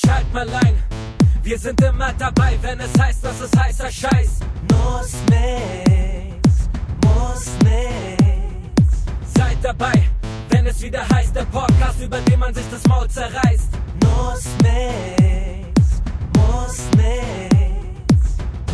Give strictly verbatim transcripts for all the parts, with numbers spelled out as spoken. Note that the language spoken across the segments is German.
schalt mal ein. Wir sind immer dabei, wenn es heißt, dass es heißer Scheiß. Nussmix, Nussmix. Seid dabei, wenn es wieder heißt, der Podcast, über den man sich das Maul zerreißt. Nussmix, Nussmix.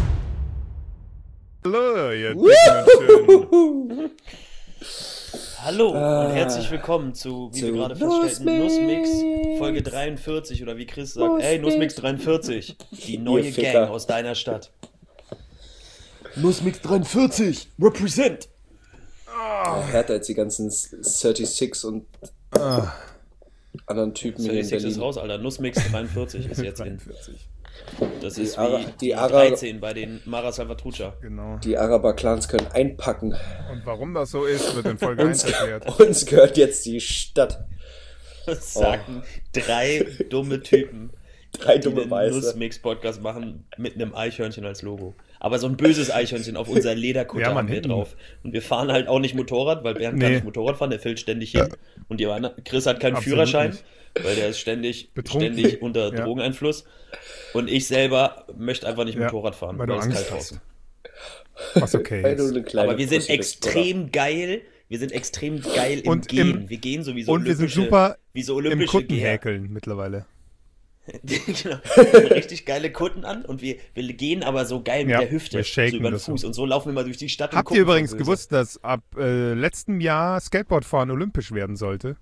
Hallo, ihr Dicken. Hallo und herzlich willkommen zu, wie wir gerade feststellten, Nussmix Folge dreiundvierzig oder wie Chris sagt, ey, Nussmix dreiundvierzig, die neue Gang aus deiner Stadt. Nussmix dreiundvierzig, represent! Oh. Härter als die ganzen sechsunddreißig und ah. anderen Typen hier in Berlin. sechsunddreißig ist raus, Alter, Nussmix dreiundvierzig ist jetzt in. Das ist die Ara- wie die die Ara- dreizehn bei den Mara Salvatrucha. Genau. Die Araber-Clans können einpacken. Und warum das so ist, wird in Folge uns, eins erklärt. Uns gehört jetzt die Stadt. Das sagen oh. drei dumme Typen, drei die dumme den Weiße. Nussmix-Podcast machen mit einem Eichhörnchen als Logo. Aber so ein böses Eichhörnchen auf unser Lederkutter ja, haben wir hinten drauf. Und wir fahren halt auch nicht Motorrad, weil Bernd nee. kann nicht Motorrad fahren, der fällt ständig hin. Und die anderen, Chris hat keinen Absolut Führerschein, nicht. Weil der ist ständig, Betrunken. ständig unter Ja. Drogeneinfluss. Und ich selber möchte einfach nicht Ja, Motorrad fahren, weil weil, du es Angst kalt hast. draußen. Was okay Weil du ist. eine kleine Aber wir sind Pussy bist, extrem geil. Wir sind extrem geil im Und Gehen. im- wir gehen sowieso Und wir sind super wie so im olympische Geher. Kuttenhäkeln mittlerweile. Genau. Wir haben richtig geile Kutten an und wir, wir gehen aber so geil mit Ja, der Hüfte, wir shaken so über den das so. Fuß. Und so laufen wir mal durch die Stadt und Habt gucken ihr übrigens voll böse. gewusst, dass ab äh, letztem Jahr Skateboardfahren olympisch werden sollte?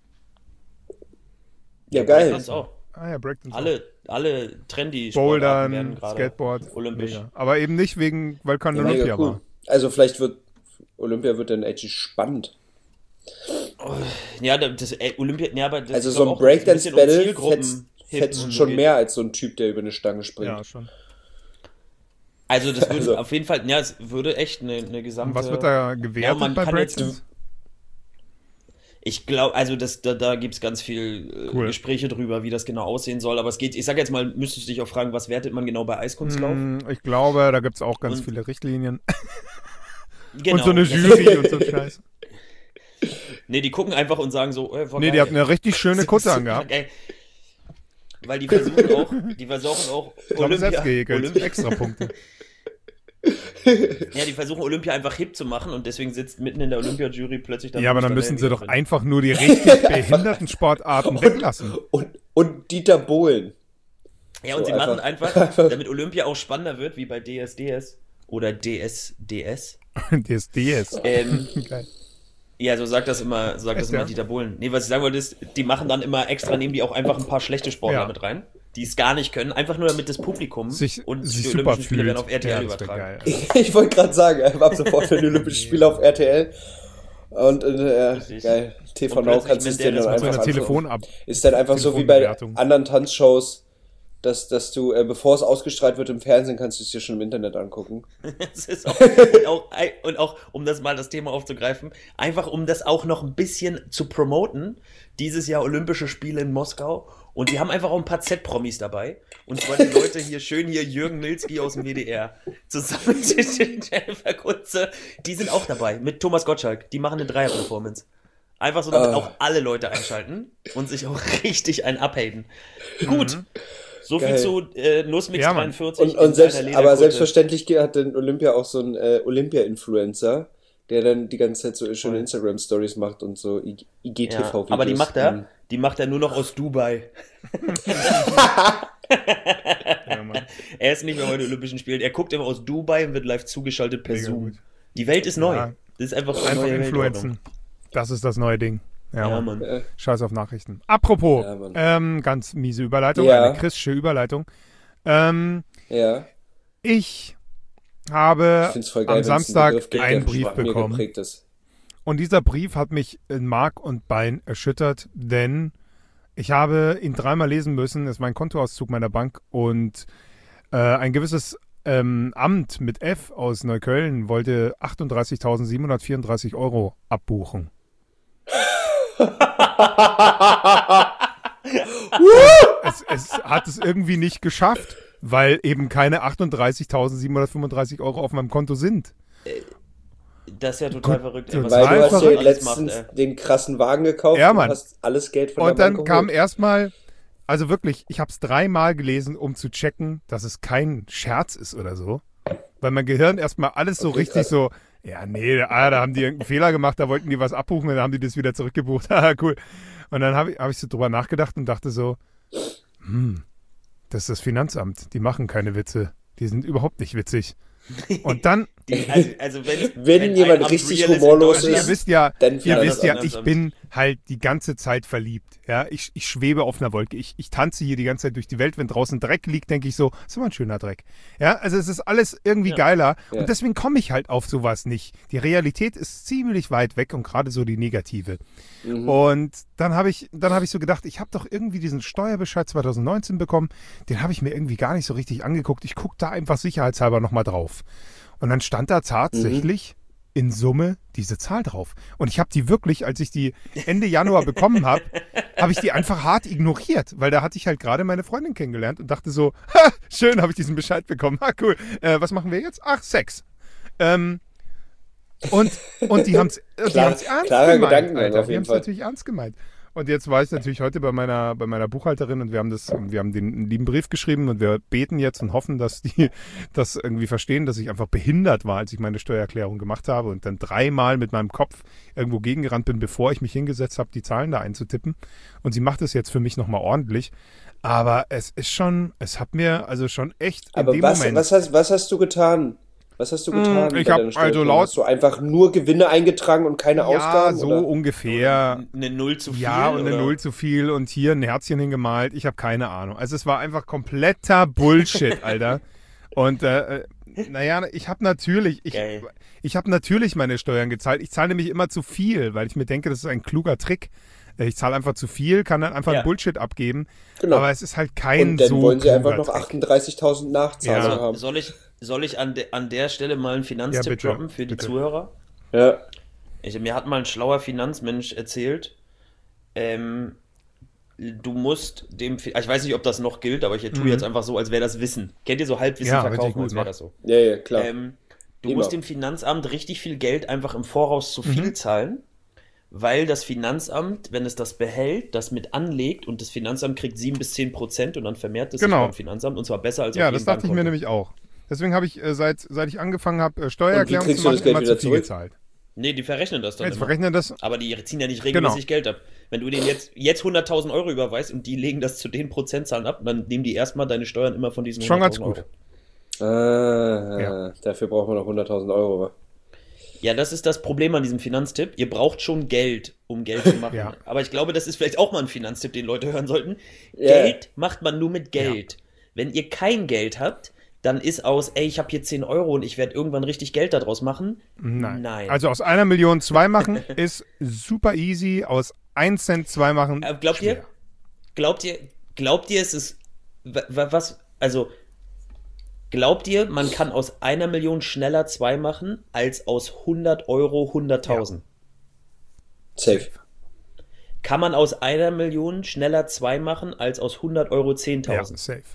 Ja, geil. Breakdance auch. Ah ja, Breakdance. Alle, alle Trendy-Sportarten werden Bouldern, gerade Skateboard, olympisch. mega. Aber eben nicht wegen, weil kein Ja, Olympia mega cool. war. Also vielleicht wird Olympia wird dann echt spannend. Ja, das äh, Olympia, ja, aber das Also ist so doch ein auch ein bisschen um Breakdance-Battle Zielgruppen fetzt, hip fetzt und schon geht. mehr als so ein Typ, der über eine Stange springt. Ja, schon. Also das würde Also- auf jeden Fall, ja, es würde echt eine, eine Und gesamte... was wird da Ja, gewertet man bei kann jetzt- Breakdance? Ich glaube, also das, da, da gibt es ganz viel äh, Cool. Gespräche drüber, wie das genau aussehen soll. Aber es geht, ich sage jetzt mal, müsstest du dich auch fragen, was wertet man genau bei Eiskunstlauf? Hm, ich glaube, da gibt es auch ganz Und- viele Richtlinien. Genau. Und so eine Jury und so ein Scheiß. Nee, die gucken einfach und sagen so, äh, war Nee, geil. die hat eine richtig schöne Kutte Super angehabt. geil. Weil die versuchen auch, die versuchen auch Ich glaube, Olympia, selbst gehekelt. Olympia, Extra Punkte. ja, die versuchen Olympia einfach hip zu machen und deswegen sitzt mitten in der Olympia-Jury plötzlich dann... Ja, aber dann Mr. müssen sie Daly doch drin. einfach nur die richtig behinderten Sportarten weglassen. Und, und Dieter Bohlen. Ja, und So sie machen einfach- einfach, damit Olympia auch spannender wird, wie bei D S D S oder D S D S. D S D S. Ähm, Geil. ja, so sagt das immer, so sagt das Echt, immer ja? Dieter Bohlen. Nee, was ich sagen wollte ist, die machen dann immer extra, nehmen die auch einfach ein paar schlechte Sportler Ja. mit rein, die es gar nicht können, einfach nur damit das Publikum Sich, und sich die super Olympischen Spiele fühlt. werden auf R T L ja, das wär übertragen. geil. Ich wollte gerade sagen, ab sofort für die Olympischen Spiele auf R T L. Und äh, Richtig. geil, T V Und Now plötzlich kannst du es dir Menderes dann mit So einfach eine anschauen. Telefon ab. Ist dann einfach so wie bei Telefonbewertung. anderen Tanzshows, dass, dass du, äh, bevor es ausgestrahlt wird im Fernsehen, kannst du es dir schon im Internet angucken. Das ist auch, und, auch, und auch, um das mal das Thema aufzugreifen, einfach um das auch noch ein bisschen zu promoten, dieses Jahr Olympische Spiele in Moskau. Und die haben einfach auch ein paar Z-Promis dabei. Und zwar die Leute hier, schön hier, Jürgen Milzki aus dem W D R, zusammen mit Jennifer Kunze, die sind auch dabei, mit Thomas Gottschalk. Die machen eine Dreier-Performance. Einfach so, damit Ah. auch alle Leute einschalten und sich auch richtig einen abhaten. Gut, so viel Geil. zu äh, Nussmix Ja, Mann. dreiundvierzig. Und, und in selbst, seiner aber Lederkutte. selbstverständlich hat dann Olympia auch so einen äh, Olympia-Influencer, der dann die ganze Zeit so schöne Voll. Instagram-Stories macht und so I G T V-Videos. Ja, aber die macht er, Mhm. die macht er nur noch aus Dubai. Ja, Mann. Er ist nicht mehr bei den Olympischen Spielen. Er guckt immer aus Dubai und wird live zugeschaltet per Mega Zoom. gut. Die Welt ist neu. Ja. Das ist einfach eine Einfach neue influenzen. Das ist das neue Ding. Ja, Ja, Mann. Mann. Äh, Scheiß auf Nachrichten. Apropos, Ja, Mann. ähm, ganz miese Überleitung, Ja. eine christliche Überleitung. Ähm, ja, ich habe ich find's voll geil, am wenn's einen Samstag Begriff gibt, einen der Brief von mir bekommen. geprägt ist. Und dieser Brief hat mich in Mark und Bein erschüttert, denn ich habe ihn dreimal lesen müssen. Es ist mein Kontoauszug meiner Bank und äh, ein gewisses ähm, Amt mit F aus Neukölln wollte achtunddreißigtausendsiebenhundertvierunddreißig Euro abbuchen. es, es hat es irgendwie nicht geschafft, weil eben keine achtunddreißigtausendsiebenhundertfünfunddreißig Euro auf meinem Konto sind. Das ist ja total Gut, verrückt. Ey, was Weil Total du man hast verrückt. ja alles letztens macht, ey. den krassen Wagen gekauft Ja, und Mann. hast alles Geld von Und der dann Bank kam geholt. erstmal also wirklich, ich habe es dreimal gelesen, um zu checken, dass es kein Scherz ist oder so. Weil mein Gehirn erstmal alles so Okay, richtig krass. so, ja, nee, ah, da haben die irgendeinen Fehler gemacht, da wollten die was abbuchen, dann haben die das wieder zurückgebucht. Haha, cool. Und dann habe ich, hab ich so drüber nachgedacht und dachte so, hm, das ist das Finanzamt, die machen keine Witze. Die sind überhaupt nicht witzig. Und dann, Die, also, also wenn, Wenn jemand ein Amt richtig real ist in humorlos also ihr Deutschland- wisst ja, dann ihr vielleicht wisst das ja, Finanzamt. ich bin halt die ganze Zeit verliebt. Ja, ich, ich schwebe auf einer Wolke. Ich, ich tanze hier die ganze Zeit durch die Welt. Wenn draußen Dreck liegt, denke ich so, ist immer ein schöner Dreck. Ja, also es ist alles irgendwie Ja. geiler. Ja. Und deswegen komme ich halt auf sowas nicht. Die Realität ist ziemlich weit weg und gerade so die negative. Mhm. Und dann habe ich, dann habe ich so gedacht, ich habe doch irgendwie diesen Steuerbescheid zwanzig neunzehn bekommen. Den habe ich mir irgendwie gar nicht so richtig angeguckt. Ich gucke da einfach sicherheitshalber nochmal drauf. Und dann stand da tatsächlich in Summe diese Zahl drauf. Und ich habe die wirklich, als ich die Ende Januar bekommen habe, habe ich die einfach hart ignoriert, weil da hatte ich halt gerade meine Freundin kennengelernt und dachte so, ha, schön, habe ich diesen Bescheid bekommen. Ha, cool. Äh, was machen wir jetzt? Ach, Sex. Ähm, und, und die haben es Klar- ernst klarer gemeint, Gedankengang Alter. auf Die jeden haben es Fall. natürlich ernst gemeint. Und jetzt war ich natürlich heute bei meiner, bei meiner Buchhalterin und wir haben das, wir haben den lieben Brief geschrieben und wir beten jetzt und hoffen, dass die das irgendwie verstehen, dass ich einfach behindert war, als ich meine Steuererklärung gemacht habe und dann dreimal mit meinem Kopf irgendwo gegengerannt bin, bevor ich mich hingesetzt habe, die Zahlen da einzutippen. Und sie macht es jetzt für mich nochmal ordentlich. Aber es ist schon, es hat mir also schon echt in Aber dem was, Moment. was, hast, was hast du getan? Was hast du getan? Hm, ich bei hab deiner also Steuererklärung? laut- Hast du einfach nur Gewinne eingetragen und keine ja, Ausgaben? so oder? ungefähr. Eine Null zu viel? Ja, und eine oder? Null zu viel und hier ein Herzchen hingemalt. Ich habe keine Ahnung. Also es war einfach kompletter Bullshit, Alter. Und äh, äh, naja, ich habe natürlich, ich, Geil. ich habe natürlich meine Steuern gezahlt. Ich zahle nämlich immer zu viel, weil ich mir denke, das ist ein kluger Trick. Äh, Ich zahle einfach zu viel, kann dann einfach Ja. Bullshit abgeben. Genau. Aber es ist halt kein Und dann so wollen sie einfach kluger noch Trick. achtunddreißigtausend Nachzahlungen Ja. haben. Soll ich, soll ich an, de, an der Stelle mal einen Finanztipp Ja, bitte, droppen für die bitte. Zuhörer? Ja. Ich, mir hat mal ein schlauer Finanzmensch erzählt, ähm, du musst dem, Fi- ich weiß nicht, ob das noch gilt, aber ich tue Mhm. jetzt einfach so, als wäre das Wissen. Kennt ihr so Halbwissen Ja, richtig verkaufen, gut, als wäre mach. das so? Ja, ja, klar. Ähm, du Immer. musst dem Finanzamt richtig viel Geld einfach im Voraus zu viel Mhm. zahlen, weil das Finanzamt, wenn es das behält, das mit anlegt und das Finanzamt kriegt sieben bis zehn Prozent und dann vermehrt es Genau. sich beim Finanzamt und zwar besser als Ja, auf das jedem dachte ich mir Bankkonto. nämlich auch. Deswegen habe ich, äh, seit, seit ich angefangen habe, äh, Steuererklärung kriegst zu du machen, das Geld immer wieder zu viel zurück? gezahlt. Nee, die verrechnen das dann Jetzt immer. verrechnen das. Aber die ziehen ja nicht regelmäßig Genau. Geld ab. Wenn du denen jetzt, jetzt hunderttausend Euro überweist und die legen das zu den Prozentzahlen ab, dann nehmen die erstmal deine Steuern immer von diesen Schon ganz hunderttausend gut. Euro. Ah, Ja. dafür braucht man noch hunderttausend Euro. Ja, das ist das Problem an diesem Finanztipp. Ihr braucht schon Geld, um Geld zu machen. Ja. Aber ich glaube, das ist vielleicht auch mal ein Finanztipp, den Leute hören sollten. Ja. Geld macht man nur mit Geld. Wenn ihr kein Geld habt, dann ist aus, ey, ich habe hier zehn Euro und ich werde irgendwann richtig Geld daraus machen. Nein. Nein. Also aus einer Million zwei machen ist super easy. Aus ein Cent zwei machen. Äh, glaubt schwer. ihr, glaubt ihr, glaubt ihr, es ist, wa- wa- was, also, glaubt ihr, man kann aus einer Million schneller zwei machen, als aus hundert Euro hunderttausend? Safe. Kann man aus einer Million schneller zwei machen, als aus hundert Euro Ja, zehntausend? safe.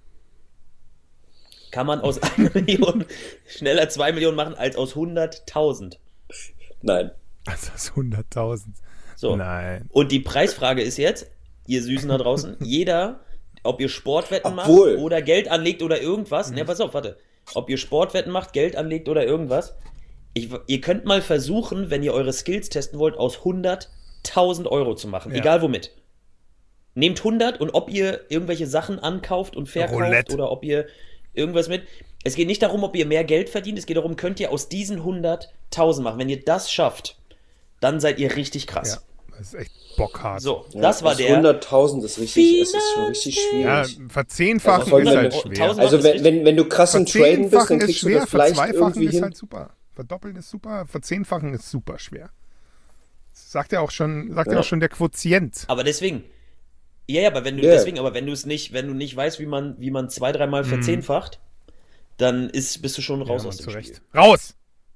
Kann man aus einer Million schneller zwei Millionen machen, als aus hunderttausend? Nein. Also das ist hunderttausend. So. Nein. Und die Preisfrage ist jetzt, ihr Süßen da draußen, jeder, ob ihr Sportwetten Obwohl. macht oder Geld anlegt oder irgendwas, ne, pass auf, warte, ob ihr Sportwetten macht, Geld anlegt oder irgendwas, ich, ihr könnt mal versuchen, wenn ihr eure Skills testen wollt, aus hunderttausend Euro zu machen, Ja. egal womit. Nehmt hundert und ob ihr irgendwelche Sachen ankauft und verkauft Roulette. oder ob ihr irgendwas mit. Es geht nicht darum, ob ihr mehr Geld verdient, es geht darum, könnt ihr aus diesen hunderttausend machen. Wenn ihr das schafft, dann seid ihr richtig krass. Ja, das ist echt bockhart. So, Ja, das war bis der. hunderttausend ist richtig, es ist schon richtig Ja, schwierig. verzehnfachen Also ist voll, halt wenn schwer. tausend- Also ist wenn, richtig. wenn, wenn du krass im Traden bist, dann Verzehnfachen ist kriegst du schwer, das vielleicht verzweifachen irgendwie ist hin. halt super. Verdoppeln ist super, verzehnfachen ist super schwer. Das sagt ja auch schon, sagt ja. Ja. auch schon der Quotient. Aber deswegen. Ja, ja, aber wenn du Yeah. deswegen, aber wenn du es nicht, wenn du nicht weißt, wie man, wie man zwei, dreimal verzehnfacht, dann ist, bist du schon raus Mhm. Ja, aus Mann, dem zurecht. Spiel. Raus!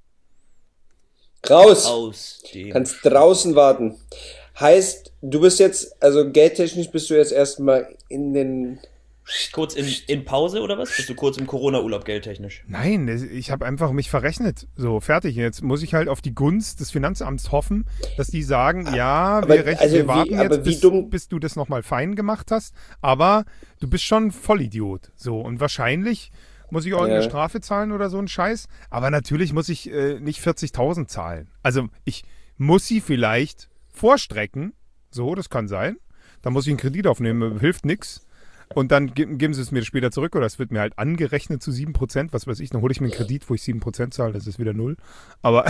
Raus! Aus dem Kannst draußen warten. Heißt, du bist jetzt, also geldtechnisch bist du jetzt erstmal in den kurz in, in Pause oder was? Bist du kurz im Corona-Urlaub geldtechnisch? Nein, ich habe einfach mich verrechnet. So, fertig. Jetzt muss ich halt auf die Gunst des Finanzamts hoffen, dass die sagen, ja, Aber, wir, rechnen, also wir wie- warten aber jetzt, wie bis, dumm- bis du das nochmal fein gemacht hast. Aber du bist schon Vollidiot. So, und wahrscheinlich muss ich auch eine Ja. Strafe zahlen oder so ein Scheiß. Aber natürlich muss ich äh, nicht vierzigtausend zahlen. Also ich muss sie vielleicht vorstrecken. So, das kann sein. Dann muss ich einen Kredit aufnehmen, hilft nichts. Und dann ge- geben sie es mir später zurück oder es wird mir halt angerechnet zu sieben Prozent, was weiß ich, dann hole ich mir einen Kredit, wo ich sieben Prozent zahle, das ist wieder null. Aber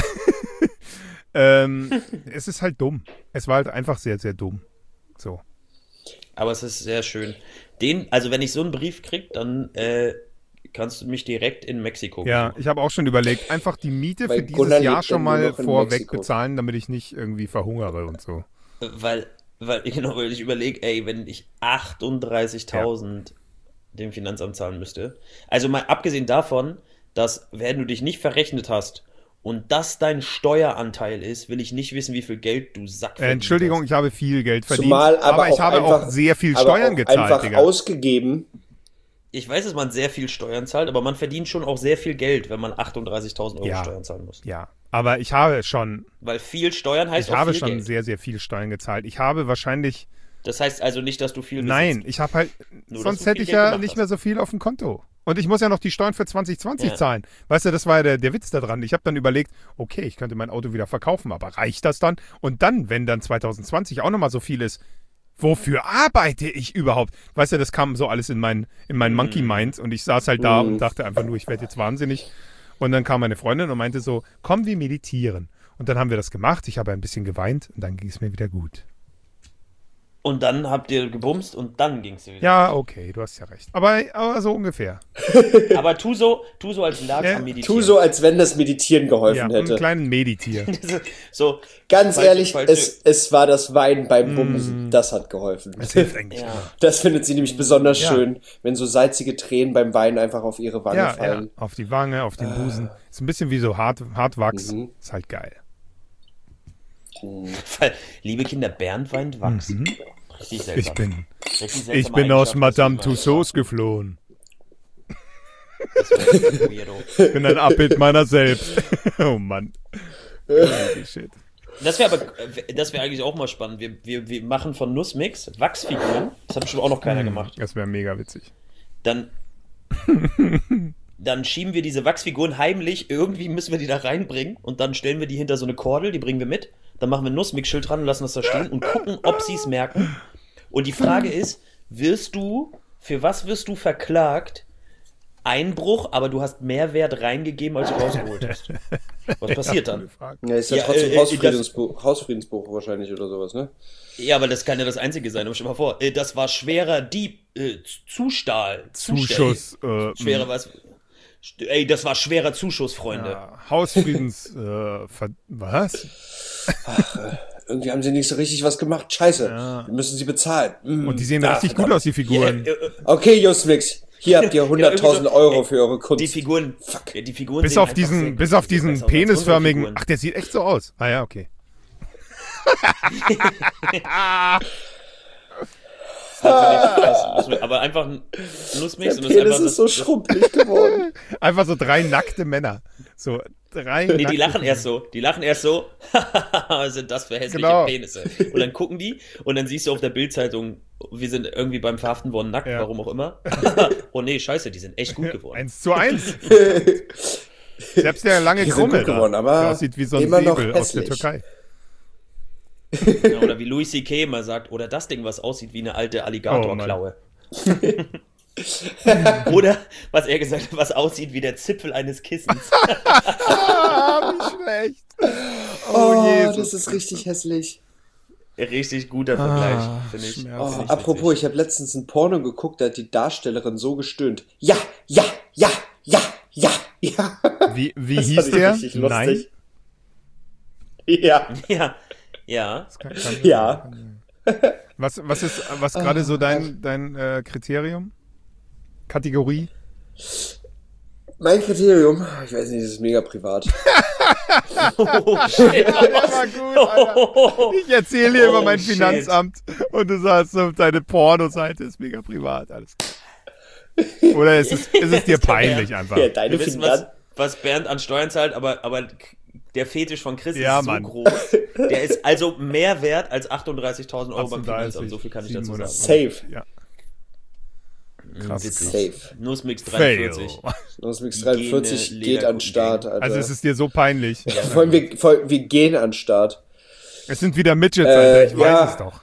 ähm, es ist halt dumm. Es war halt einfach sehr, sehr dumm. So. Aber es ist sehr schön. Den, also wenn ich so einen Brief krieg, dann äh, kannst du mich direkt in Mexiko Ja, besuchen. ich habe auch schon überlegt, einfach die Miete Weil für dieses Gunnar Jahr lebt schon dann nur mal noch in vorweg Mexiko. bezahlen, damit ich nicht irgendwie verhungere und so. Weil, weil, genau, weil ich überlege, ey, wenn ich achtunddreißigtausend dem Finanzamt zahlen müsste. Also mal abgesehen davon, dass, wenn du dich nicht verrechnet hast und das dein Steueranteil ist, will ich nicht wissen, wie viel Geld du Sack Äh, Entschuldigung, ich habe viel Geld verdient, Zumal aber, aber ich auch habe einfach, auch sehr viel aber Steuern auch gezahlt, einfach Digga. ausgegeben. Ich weiß, dass man sehr viel Steuern zahlt, aber man verdient schon auch sehr viel Geld, wenn man achtunddreißigtausend Euro Ja. Steuern zahlen muss. Ja, aber ich habe schon, Weil viel Steuern heißt ich auch habe viel schon Geld. sehr, sehr viel Steuern gezahlt. Ich habe wahrscheinlich Das heißt also nicht, dass du viel Nein, besitzt. ich habe halt, Nur, dass sonst du viel hätte ich Geld ja gemacht nicht hast. mehr so viel auf dem Konto. Und ich muss ja noch die Steuern für zwanzig zwanzig Ja. zahlen. Weißt du, das war ja der, der Witz da dran. Ich habe dann überlegt, okay, ich könnte mein Auto wieder verkaufen, aber reicht das dann? Und dann, wenn dann zwanzig zwanzig auch nochmal so viel ist, wofür arbeite ich überhaupt? Weißt du, das kam so alles in mein, in mein Monkey Mind und ich saß halt da Mhm. und dachte einfach nur, ich werde jetzt wahnsinnig. Und dann kam meine Freundin und meinte so, komm, wir meditieren. Und dann haben wir das gemacht. Ich habe ein bisschen geweint und dann ging es mir wieder gut. Und dann habt ihr gebumst und dann ging's dir wieder. Ja, okay, du hast ja recht. Aber, aber so ungefähr. Aber tu so, tu so als lag's Ja, am Meditieren. Tu so, als wenn das Meditieren geholfen Ja, einen hätte. kleinen Meditier. so, Ganz falsche- ehrlich, falsche- es, es war das Wein beim Mm. Bumsen. Das hat geholfen. Das hilft eigentlich Ja. immer. Das findet sie nämlich besonders Ja. schön, wenn so salzige Tränen beim Weinen einfach auf ihre Wange Ja, ja, fallen. auf die Wange, auf den Busen. Ist ein bisschen wie so Hart, Hartwachs. Mhm. Ist halt geil. Weil, liebe Kinder, Bernd weint Wachs. Richtig seltsam. Ich bin, Richtig seltsame ich bin aus Eigenschaft, Madame dass du immer- Tussauds geflohen. Das ist weirdo. Ich bin ein Abbild meiner selbst. Oh Mann. Holy shit. Das wäre aber, das wäre eigentlich auch mal spannend. Wir, wir, wir machen von Nussmix Wachsfiguren. Das hat bestimmt auch noch keiner gemacht. Das wäre mega witzig. Dann, dann schieben wir diese Wachsfiguren heimlich. Irgendwie müssen wir die da reinbringen. Und dann stellen wir die hinter so eine Kordel. Die bringen wir mit. Dann machen wir ein Nussmix-Schild dran und lassen das da stehen und gucken, ob sie es merken. Und die Frage ist, wirst du, für was wirst du verklagt? Einbruch, aber du hast mehr Wert reingegeben, als du rausgeholt hast. Was passiert dann? Ja, ist ja, Ja, trotzdem äh, äh, Hausfriedensbuch, Hausfriedensbuch wahrscheinlich oder sowas, ne? Ja, aber das kann ja das Einzige sein. Aber stell mal vor, äh, das war schwerer Dieb, äh, Zustahl. Zuschuss. Äh, Schwerer was? St- Ey, das war schwerer Zuschuss, Freunde. ja, Hausfriedens. äh, ver was? Irgendwie haben sie nicht so richtig was gemacht. Scheiße. Ja. Wir müssen sie bezahlen. Mm. Und die sehen Ah, richtig gut verdammt. aus, die Figuren. Äh, äh, Okay, Justmix. Hier habt ihr hunderttausend irgendwie so, Euro ey, für eure Kunst. Die Figuren, ja, die Figuren Bis sehen auf einfach sehr diesen, gut bis auf aus. diesen Besser als unsere penisförmigen. Figuren. Ach, der sieht echt so aus. Ah ja, okay. Das ist aber einfach ein Nussmix. Der und das ist Penis einfach ist so das- schrumpelig geworden. Einfach so drei nackte Männer. So drei Nee, die nackte lachen erst so. Die lachen erst so. Was sind das für hässliche Genau. Penisse? Und dann gucken die und dann siehst du auf der Bildzeitung, wir sind irgendwie beim Verhaften worden nackt, Ja. warum auch immer. Oh nee, scheiße, die sind echt gut geworden. Eins zu eins. Selbst der lange Die sind Krummel gut da, geworden, aber der aussieht wie so ein immer noch Säbel aus der hässlich. Türkei. Ja, oder wie Louis C K immer sagt, oder das Ding, was aussieht wie eine alte Alligatorklaue. Oder, was er gesagt hat, was aussieht wie der Zipfel eines Kissens. Ah, wie schlecht. Oh, Jesus. das ist richtig hässlich. Richtig guter Vergleich, Ah, finde ich. Schmerz. Oh, Finde ich apropos, witzig. ich habe letztens ein Porno geguckt, da hat die Darstellerin so gestöhnt. Ja, ja, ja, ja, ja, ja. Wie, wie Das hieß fand ich der? richtig Nein. lustig. Ja, Ja, ja. Kann, kann, ja. Was, was ist was gerade so dein, dein äh, Kriterium? Kategorie? Mein Kriterium, ich weiß nicht, das ist mega privat. Oh, shit. war gut, Alter. Ich erzähle hier Oh, über mein shit. Finanzamt und du sagst, so, deine Pornoseite ist mega privat. Alles klar. Oder ist es, ist es dir peinlich einfach? Ja, deine Wir wissen, Finanzen. was, was Bernd an Steuern zahlt, aber, aber der Fetisch von Chris Ja, ist so Mann. groß. Der ist also mehr wert als achtunddreißigtausend Euro beim Finanzamt. So viel kann ich dazu sagen. Safe. Ja. Krass. Safe. Nussmix Fail. dreiundvierzig. Nussmix dreiundvierzig Hygiene, geht an Lederkuchen Start, Alter. Also es ist dir so peinlich. Ja, vor allem, wir, vor allem, wir gehen an Start. Es sind wieder Midgets, Äh, Alter, ich ja. weiß es doch.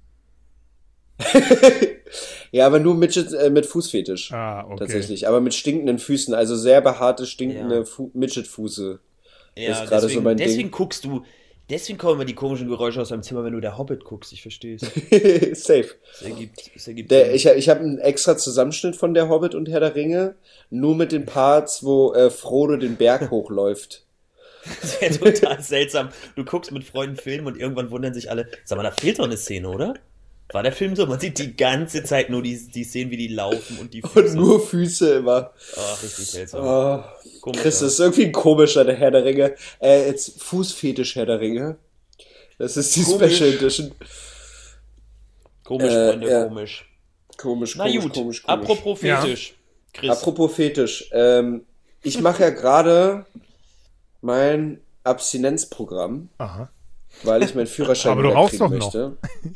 Ja, aber nur Midget, äh, mit Fußfetisch. Ah, okay. Tatsächlich. Aber mit stinkenden Füßen. Also sehr behaarte, stinkende Ja. Fu- Midget-Fuße. Ja, ist gerade so deswegen, mein Ding. deswegen guckst du, deswegen kommen immer die komischen Geräusche aus deinem Zimmer, wenn du der Hobbit guckst. Ich verstehe es. Safe. Es ergibt, es ergibt Der, Sinn. ich ich habe einen extra Zusammenschnitt von der Hobbit und Herr der Ringe. Nur mit den Parts, wo äh, Frodo den Berg hochläuft. Das wäre total seltsam. Du guckst mit Freunden Film und irgendwann wundern sich alle, sag mal, da fehlt doch eine Szene, oder? War der Film so? Man sieht die ganze Zeit nur die, die Szenen, wie die laufen und die Und nur Füße immer. Ach, richtig seltsam. Oh, Komisch, Chris, ja. das ist irgendwie ein komischer, der Herr der Ringe. Äh, jetzt Fußfetisch Herr der Ringe. Das ist die Komisch. Special Edition. Komisch, Äh, Freunde, ja. komisch. Komisch, Na komisch, gut, komisch, komisch. apropos Fetisch. Chris, Apropos Fetisch. Ähm, ich mache ja gerade mein Abstinenzprogramm, Aha. weil ich meinen Führerschein Aber du wieder rauchst kriegen doch noch. möchte.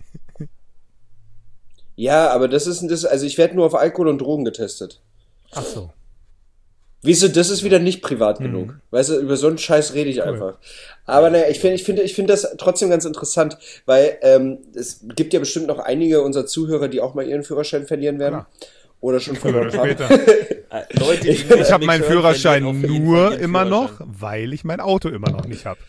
Ja, aber das ist, das, also ich werde nur auf Alkohol und Drogen getestet. Ach so. Wieso, das ist wieder nicht privat genug. Weißt du, über so einen Scheiß rede ich einfach. Aber naja, ich finde, ich finde, ich finde das trotzdem ganz interessant, weil ähm, es gibt ja bestimmt noch einige unserer Zuhörer, die auch mal ihren Führerschein verlieren werden. Klar. Oder schon Früher oder verloren haben. später. äh, Leute, die Ich- mich Ich habe meinen hören, Führerschein verlieren auf jeden nur Fall ihren immer noch, Führerschein. weil ich mein Auto immer noch nicht habe.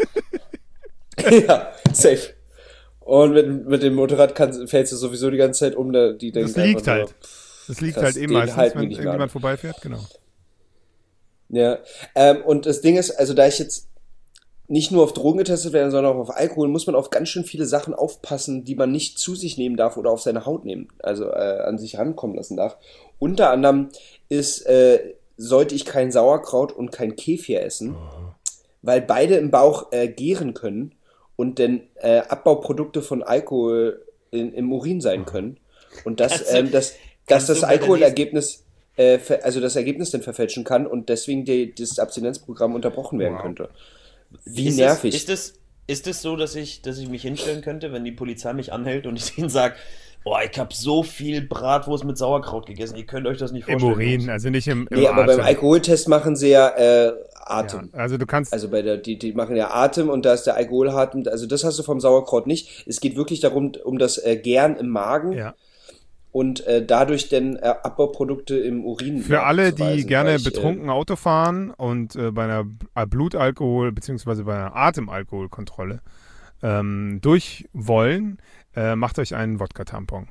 Ja, safe. Und mit, mit dem Motorrad kannst, fällst du sowieso die ganze Zeit um, da, die Das denken liegt einfach halt. Das liegt krass, halt eben den meistens, halten wir wenn nicht mehr irgendjemand an. vorbeifährt, genau. Ja, ähm, und das Ding ist, also da ich jetzt nicht nur auf Drogen getestet werde, sondern auch auf Alkohol, muss man auf ganz schön viele Sachen aufpassen, die man nicht zu sich nehmen darf oder auf seine Haut nehmen, also äh, an sich rankommen lassen darf. Unter anderem ist, äh, sollte ich kein Sauerkraut und kein Kefir essen, weil beide im Bauch äh, gären können und dann äh, Abbauprodukte von Alkohol in, im Urin sein können. Und das, Kannst du- ähm, das, dass kannst das du bei der Alkoholergebnis äh, ver- also das Ergebnis dann verfälschen kann und deswegen die, das Abstinenzprogramm unterbrochen werden Wow. könnte. Wie ist nervig. Es, ist es ist es so, dass ich, dass ich mich hinstellen könnte, wenn die Polizei mich anhält und ich denen sage, boah, ich habe so viel Bratwurst mit Sauerkraut gegessen, ihr könnt euch das nicht Im vorstellen. Urin, Jungs. also nicht im, im Nee, aber beim Atem. Alkoholtest machen sie ja äh, Atem. Ja, also du kannst, Also bei der, die, die machen ja Atem und da ist der Alkoholatem, also das hast du vom Sauerkraut nicht. Es geht wirklich darum, um das äh, Gären im Magen ja. und äh, dadurch dann äh, Abbauprodukte im Urin. Für alle, die nachzuweisen, gerne weil ich, betrunken Auto fahren und äh, bei einer äh, Blutalkohol- bzw. bei einer Atemalkoholkontrolle ähm, durch wollen, äh, macht euch einen Wodka-Tampon.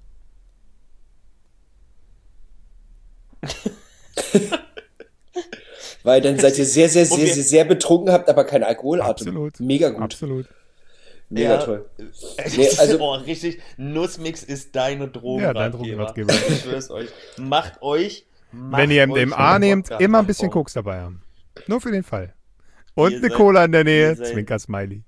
Äh, weil dann seid ihr sehr, sehr, Und sehr, wir- sehr, sehr betrunken, habt aber keinen Alkoholatem. Absolut. Mega gut. Absolut. Mega Ja. toll. Nee, Nee, also- oh, richtig, Nussmix ist deine Ja, dein Drogenratgeber. Drogenratgeber. Ich schwör's euch. Macht euch, macht Wenn ihr euch M D M A einen nehmt, Wodka-Tampon. immer ein bisschen Koks dabei haben. Nur für den Fall. Und Ihr eine seid- Cola in der Nähe, ihr seid- Zwinker-Smiley.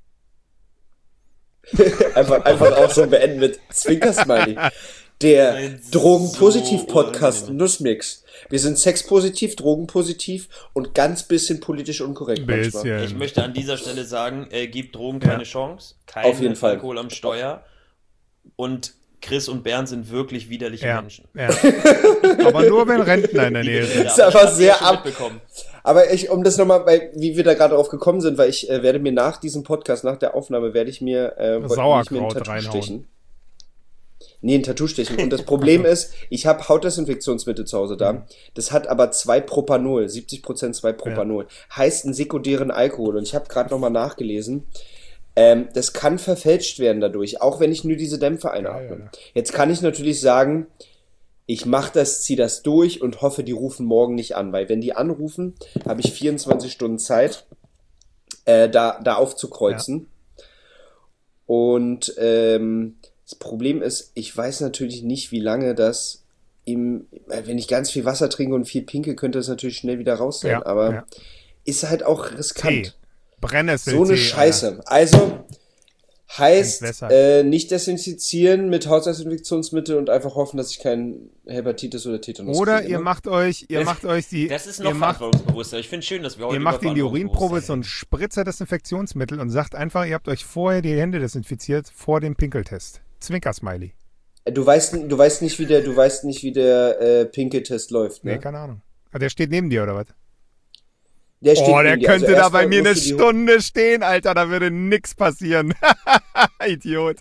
Einfach, einfach auch so beenden mit Zwinker-Smiley. Der Seid so Drogenpositiv-Podcast unangenehm. Nussmix. Wir sind sexpositiv, drogenpositiv und ganz bisschen politisch unkorrekt manchmal. Bisschen. Ich möchte an dieser Stelle sagen, äh, gebt Drogen keine Ja. Chance. Kein Auf jeden Fall. Alkohol am Steuer. Und Chris und Bernd sind wirklich widerliche Ja, Menschen. ja. Aber nur, wenn Rentner in der Nähe sind. ist einfach Das habt ihr sehr schon ab- mitbekommen. Aber ich, um das nochmal, weil, wie wir da gerade drauf gekommen sind, weil ich äh, werde mir nach diesem Podcast, nach der Aufnahme, werde ich mir, äh, wollte Sauerkraut ich mir ein Tattoo reinhauen. stechen. Nee, ein Tattoo stechen. Und das Problem ist, ich habe Hautdesinfektionsmittel zu Hause da. Das hat aber zwei Propanol, siebzig Prozent zwei Propanol. Heißt einen sekundären Alkohol. Und ich habe gerade nochmal nachgelesen. Ähm, das kann verfälscht werden dadurch, auch wenn ich nur diese Dämpfe einatme. Ja, ja, ja. Jetzt kann ich natürlich sagen, ich mache das, ziehe das durch und hoffe, die rufen morgen nicht an, weil wenn die anrufen, habe ich vierundzwanzig Stunden Zeit, äh, da, da aufzukreuzen. Und ähm, das Problem ist, ich weiß natürlich nicht, wie lange das im, wenn ich ganz viel Wasser trinke und viel pinke, könnte das natürlich schnell wieder raus sein, Ja, aber ja. ist halt auch riskant. Tee. Brennnessel. So eine Scheiße. Also Heißt, Entwässert. äh, nicht desinfizieren mit Haushaltsinfektionsmittel und einfach hoffen, dass ich keinen Hepatitis oder Tetanus Oder kriege, ihr ne? macht euch, ihr Das- macht euch die, Das ist ihr noch macht, verantwortungsbewusster. Ich finde schön, dass wir heute ihr über macht in die Urinprobe so Verantwortungsbewusstsein einen Spritzer Desinfektionsmittel und sagt einfach, ihr habt euch vorher die Hände desinfiziert vor dem Pinkeltest. Zwinker-Smiley. Du weißt, du weißt nicht, wie der, du weißt nicht, wie der äh, Pinkeltest läuft, ne? Nee, keine Ahnung. Ah, der steht neben dir, oder was? Der steht Oh, der neben dir. könnte Also da bei erstmal mir eine musst du die- Stunde stehen, Alter, da würde nix passieren. Idiot.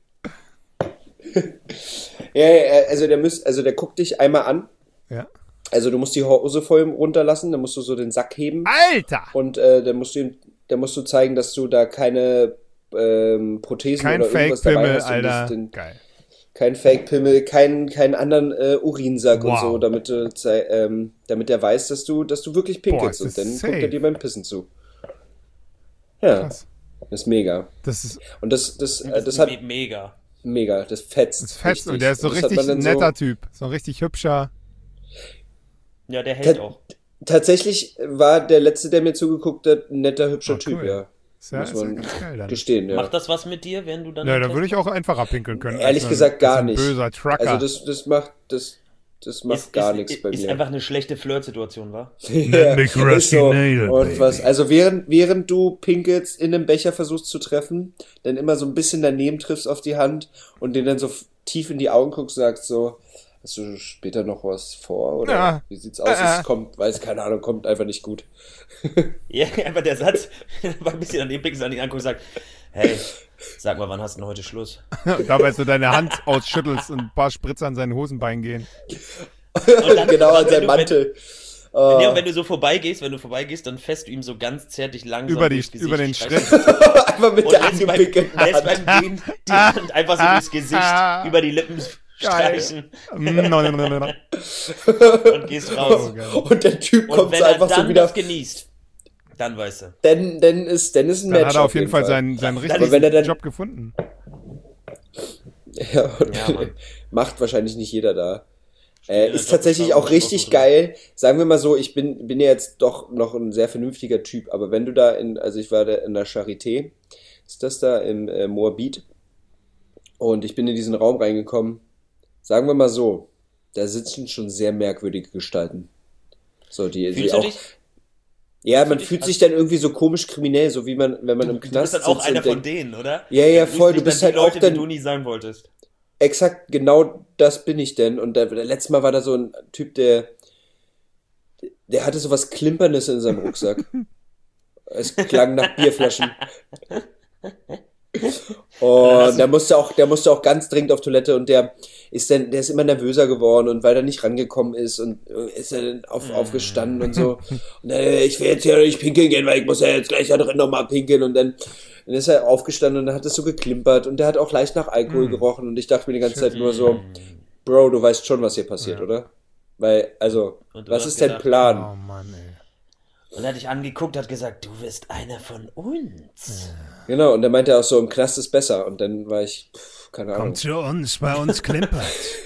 Ja, ja, also der müsst, also der guckt dich einmal an. Ja. Also du musst die Hose voll runterlassen, dann musst du so den Sack heben Alter! und äh, dann musst du ihm, dann musst du zeigen, dass du da keine ähm, Prothesen Kein oder irgendwas dabei Fake-Pimmel, hast. und Alter. das den, Geil. kein Fake-Pimmel, keinen keinen anderen äh, Urinsack und Wow. so, damit du, zei- ähm, damit er weiß, dass du, dass du wirklich pinkelst Boah, und ist dann das guckt er safe. dir beim Pissen zu. Ja, Krass. das ist mega. Das ist, Und das, das, äh, Das, das ist hat me- mega. mega, das fetzt. das ist fett richtig. und der ist so das hat richtig man dann so- netter Typ. So ein richtig hübscher. Ja, der hält Ta- auch. Tatsächlich war der letzte, der mir zugeguckt hat, ein netter, hübscher Oh, Typ, cool. ja. Ist ja, Muss ist ja man ganz geil dann. gestehen, ja. Macht das was mit dir, wenn du dann. Ja, den da Test würde ich auch einfach abpinkeln können. Ehrlich als ein- gesagt gar als ein nicht. Böser Trucker. Also das, das macht, das, das macht ist, gar ist, nichts ist, bei ist mir. einfach eine schlechte Flirtsituation, war. Nenn mich ist Rusty so. Nail, Und Baby. was, also während, während du pinkelst, in einem Becher versuchst zu treffen, dann immer so ein bisschen daneben triffst auf die Hand und den dann so f- tief in die Augen guckst und sagst so, hast du später noch was vor? Oder Ja. wie sieht's aus? Äh. Es kommt, weiß keine Ahnung, kommt einfach nicht gut. Ja, einfach der Satz, war ein bisschen daneben blickst, an ihn anguckst und sagt, hey, sag mal, wann hast du denn heute Schluss? Und dabei so deine Hand ausschüttelst und ein paar Spritzer an seinen Hosenbein gehen. Und dann- genau, dann, an wenn seinen du- Mantel. Wenn, nee, Ah. und wenn du so vorbeigehst, wenn du vorbeigehst, dann fässt du ihm so ganz zärtlich langsam Über, die, durchs Gesicht, über den streichst Schritt. Einfach mit Und der lässt beim, angepinkelten lässt Hand. beim Gehen die Hand einfach so durchs Gesicht, über die Lippen Geil. streichen Mm, no, no, no, no, no. und gehst raus. Und der Typ Und kommt wenn so er einfach dann so wieder. das genießt, dann weißt du. Denn, denn ist, denn ist ein Dann Match. hat er auf jeden Fall seinen, seinen Dann richtigen ist- wenn er dann- Job gefunden. Ja, und Ja, Mann. macht wahrscheinlich nicht jeder da. Äh, Jeder ist Job tatsächlich ist auch auch richtig so drin. geil. Sagen wir mal so, ich bin, bin ja jetzt doch noch ein sehr vernünftiger Typ, aber wenn du da in, also ich war da in der Charité, ist das da im äh, Moabit, und ich bin in diesen Raum reingekommen. Sagen wir mal so, da sitzen schon sehr merkwürdige Gestalten. So, die, die Fühlst du auch. dich? Ja, man du dich fühlt als- sich dann irgendwie so komisch kriminell, so wie man, wenn man im Du Knast bist dann auch sitzt einer und von denkt, denen, oder? Ja, ja, voll, nicht du bist dann halt die Leute, auch dann- die du nie sein wolltest. exakt, genau das bin ich denn. Und der, der letzte Mal war da so ein Typ, der, der hatte so was Klimperndes in seinem Rucksack. Es klang nach Bierflaschen. Und der musste auch, der musste auch ganz dringend auf Toilette, und der ist dann, der ist immer nervöser geworden, und weil er nicht rangekommen ist, und äh, ist er dann auf, aufgestanden und so. Und äh, ich will jetzt hier nicht pinkeln gehen, weil ich muss ja jetzt gleich da drin nochmal pinkeln, und dann, dann ist er aufgestanden und dann hat es so geklimpert, und der hat auch leicht nach Alkohol gerochen, und ich dachte mir die ganze Zeit nur so, Bro, du weißt schon, was hier passiert, Ja. oder? Weil, also, Und du was hast ist dein gedacht, Plan? Oh Mann, ey. Und er hat dich angeguckt, hat gesagt, du bist einer von uns. Genau, und dann meinte er auch so, im Knast ist besser, und dann war ich, pff, keine Ahnung. Kommt zu uns, bei uns klimpert.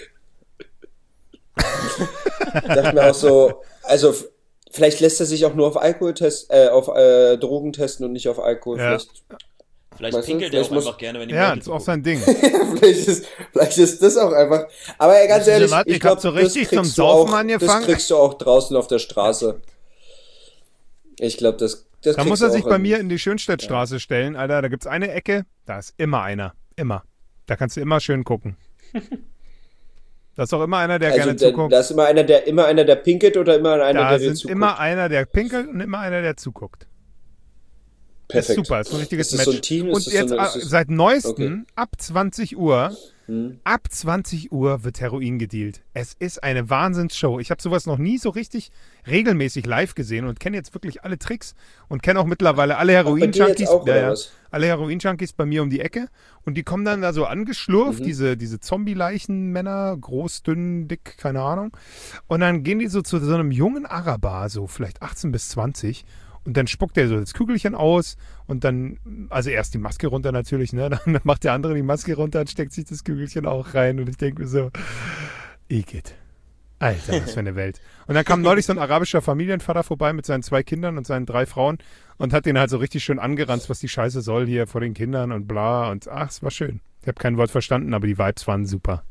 Dachte mir auch so, also f- vielleicht lässt er sich auch nur auf Alkohol test, äh, auf äh, Drogen testen und nicht auf Alkohol. Ja. Vielleicht, Vielleicht Weißt du, pinkelt er vielleicht auch muss- einfach gerne, wenn die Ja, Leute das ist auch zugucken. sein Ding. vielleicht, ist, vielleicht ist das auch einfach. Aber ey, ganz Wissen Sie ehrlich, was? ich Ich hab glaube, so das, richtig zum kriegst du Saufen auch- angefangen. das kriegst du auch draußen auf der Straße. Ich glaube, das, das Da kriegst muss du er sich auch bei in- mir in die Schönstädtstraße stellen, Alter. Da gibt's eine Ecke, da ist immer einer. Immer. Da kannst du immer schön gucken. Da ist auch immer einer, der Also gerne da, zuguckt. da ist immer einer, der immer einer, der pinkelt, oder immer einer, Da der dir sind zuguckt. immer einer, der pinkelt, und immer einer, der zuguckt. Das Perfekt. ist super, das ist ein richtiges Ist das Match. so ein Team? Ist Und das jetzt so eine, äh, ist das, seit neuestem, Okay. ab zwanzig Uhr, hm? ab zwanzig Uhr wird Heroin gedealt. Es ist eine Wahnsinnsshow. Ich habe sowas noch nie so richtig regelmäßig live gesehen und kenne jetzt wirklich alle Tricks und kenne auch mittlerweile alle bei dir jetzt Heroin-Junkies. auch, oder Ja, ja. was? Alle Heroin-Junkies bei mir um die Ecke, und die kommen dann da so angeschlurft, Mhm. diese, diese Zombie-Leichen-Männer, groß, dünn, dick, keine Ahnung. Und dann gehen die so zu so einem jungen Araber, so vielleicht achtzehn bis zwanzig, und dann spuckt er so das Kügelchen aus, und dann, also erst die Maske runter natürlich, ne? Dann macht der andere die Maske runter und steckt sich das Kügelchen auch rein, und ich denke mir so, Igitt. Alter, was für eine Welt. Und dann kam neulich so ein arabischer Familienvater vorbei mit seinen zwei Kindern und seinen drei Frauen und hat den halt so richtig schön angeranzt, was die Scheiße soll hier vor den Kindern und bla. Und ach, es war schön. Ich habe kein Wort verstanden, aber die Vibes waren super.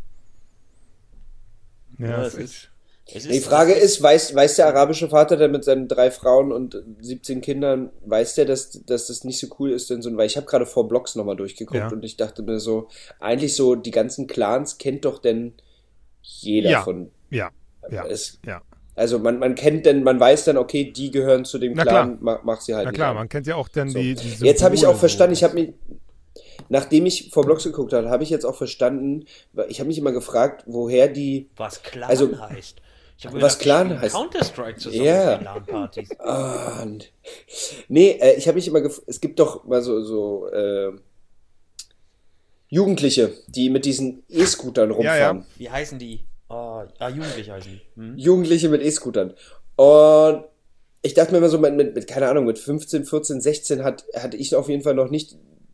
Ja, Ja, es es ist... ist, es ist, Die Frage ist, weiß, weiß der arabische Vater, der mit seinen drei Frauen und siebzehn Kindern, weiß der, dass, dass das nicht so cool ist, denn so, weil ich habe gerade vor Blogs nochmal durchgeguckt Ja. und ich dachte mir so, eigentlich so, die ganzen Clans kennt doch denn jeder Ja. von. Ja, ja, Es, ja. also man, man kennt denn, man weiß dann, okay, die gehören zu dem Na Clan, mach, mach sie halt Na nicht klar, an. man kennt ja auch dann So. die, die Jetzt habe ich Symbole auch verstanden, so. ich habe mich, nachdem ich vor Blogs geguckt habe, habe ich jetzt auch verstanden, weil ich habe mich immer gefragt, woher die, was Clan Also, heißt. Ich hab was gedacht, Clan wir spielen heißt. Counter-Strike zusammen Ja. auf den LAN-Partys. ah, nee, äh, ich habe mich immer gefragt, es gibt doch mal so, so äh, Jugendliche, die mit diesen E-Scootern rumfahren. Ja, Wie heißen die? Oh, ah, Jugendliche heißen die. Hm? Jugendliche mit E-Scootern. Und ich dachte mir immer so, mit, mit, mit, keine Ahnung, mit fünfzehn, vierzehn, sechzehn hat, hatte ich auf jeden Fall noch nicht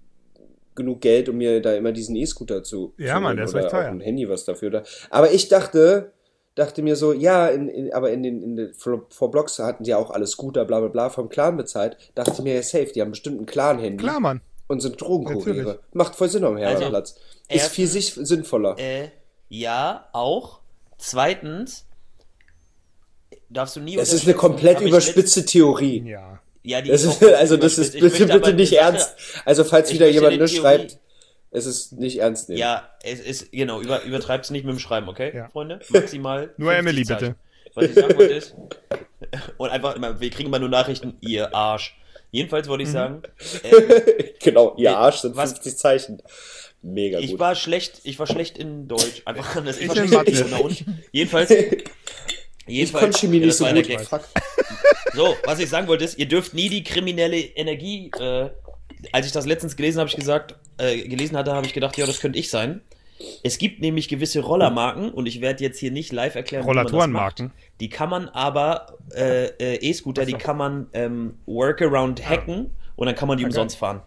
genug Geld, um mir da immer diesen E-Scooter zu Ja, zu Mann, holen der ist oder recht teuer. auch ein Handy, was dafür da. Aber ich dachte, dachte mir so, ja, in, in, aber in den, in den vor Blogs hatten die auch alle Scooter, bla bla bla, vom Clan bezahlt. Dachte ich mir, ja, safe, die haben bestimmt ein Clan-Handy Klar, Mann. und sind Drogenkuriere. Natürlich. Macht voll Sinn am Also, Herrenplatz. Ist erstens, viel sich, sinnvoller. Äh, ja, auch. Zweitens, darfst du nie Das ist eine unterschätzen, komplett hab ich überspitzte Theorie. Ja. Ja, die Das ist ist, auch also das ist überspitzt. Ich bitte, möchte bitte aber nicht eine Sache- ernst. Also falls Ich wieder möchte jemand eine nur Theorie- schreibt, es ist nicht ernst nehmen. Ja, es ist, genau, über, übertreib's nicht mit dem Schreiben, okay, Ja. Freunde? Maximal Nur fünfzig Emily, Zeichen. bitte. Was ich sagen wollte ist, und einfach immer, wir kriegen immer nur Nachrichten, ihr Arsch. Jedenfalls wollte ich sagen, äh, Genau, ihr Nee, Arsch sind was- fünfzig Zeichen. Mega ich gut. war schlecht, ich war schlecht in Deutsch. Einfach, das Ich war in schlecht Mathe. in und Jedenfalls, ich jedenfalls, konnte Chemie ja, nicht das so war der gut. Gag. Fuck. So, was ich sagen wollte ist, ihr dürft nie die kriminelle Energie, äh, als ich das letztens gelesen habe, ich gesagt, äh, gelesen hatte, habe ich gedacht, ja, das könnte ich sein. Es gibt nämlich gewisse Rollermarken und ich werde jetzt hier nicht live erklären, wie man das Rollatorenmarken. macht. Die kann man aber, äh, äh, E-Scooter, die kann man ähm, Workaround hacken und dann kann man die umsonst fahren.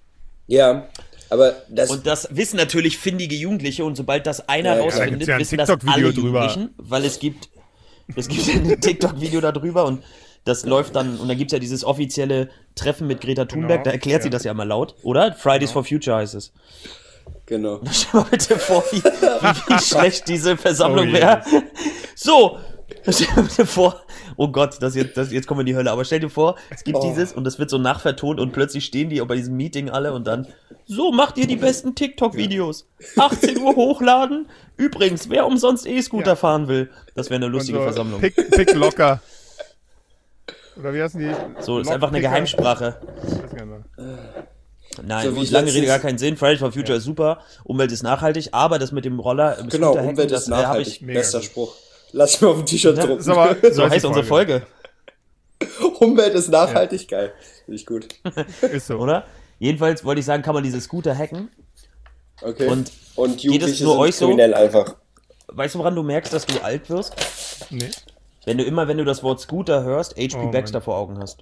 Ja, aber das, Und das wissen natürlich findige Jugendliche und sobald das einer Ja, ja, da rausfindet, gibt's ja ein wissen das TikTok-Video alle drüber. Jugendlichen, weil es gibt, es gibt ein TikTok-Video darüber und das läuft dann, und dann gibt es ja dieses offizielle Treffen mit Greta Thunberg, Genau, da erklärt sie ja. das ja mal laut, oder? Fridays for Future heißt es. genau. Stell mal bitte vor, wie, wie, wie schlecht diese Versammlung Oh, wäre. So, stell dir bitte vor, oh Gott, das jetzt, das, jetzt kommen wir in die Hölle, aber stell dir vor, es gibt Oh. dieses und das wird so nachvertont und plötzlich stehen die bei diesem Meeting alle und dann, so macht ihr die besten TikTok-Videos. achtzehn Uhr hochladen. Übrigens, wer umsonst E-Scooter Ja. fahren will, das wäre eine lustige Und so Versammlung. Pick, pick locker. Oder wie heißen die? So, ist einfach eine Lockpicker? Geheimsprache. Ich weiß gar nicht. Nein, So wie gut, ich lange letztens- Rede, gar keinen Sinn. Fridays for Future ist super, Umwelt ist nachhaltig, aber das mit dem Roller im Genau, Scooterhacken, Umwelt das ist äh, hab nachhaltig. ich, Mega Bester gut. Spruch. Lass ich mir auf dem T-Shirt Ja, drucken. ist aber- So heißt unsere Folge, Umwelt ist nachhaltig, geil. Finde ich gut. Ist so. oder? Jedenfalls wollte ich sagen, kann man diese Scooter hacken. Okay. Und Und geht es Jugendliche nur sind euch so? kriminell einfach. Weißt du, woran du merkst, dass du alt wirst? Nee. Wenn du immer, wenn du das Wort Scooter hörst, H P Oh, Baxter Mann. vor Augen hast.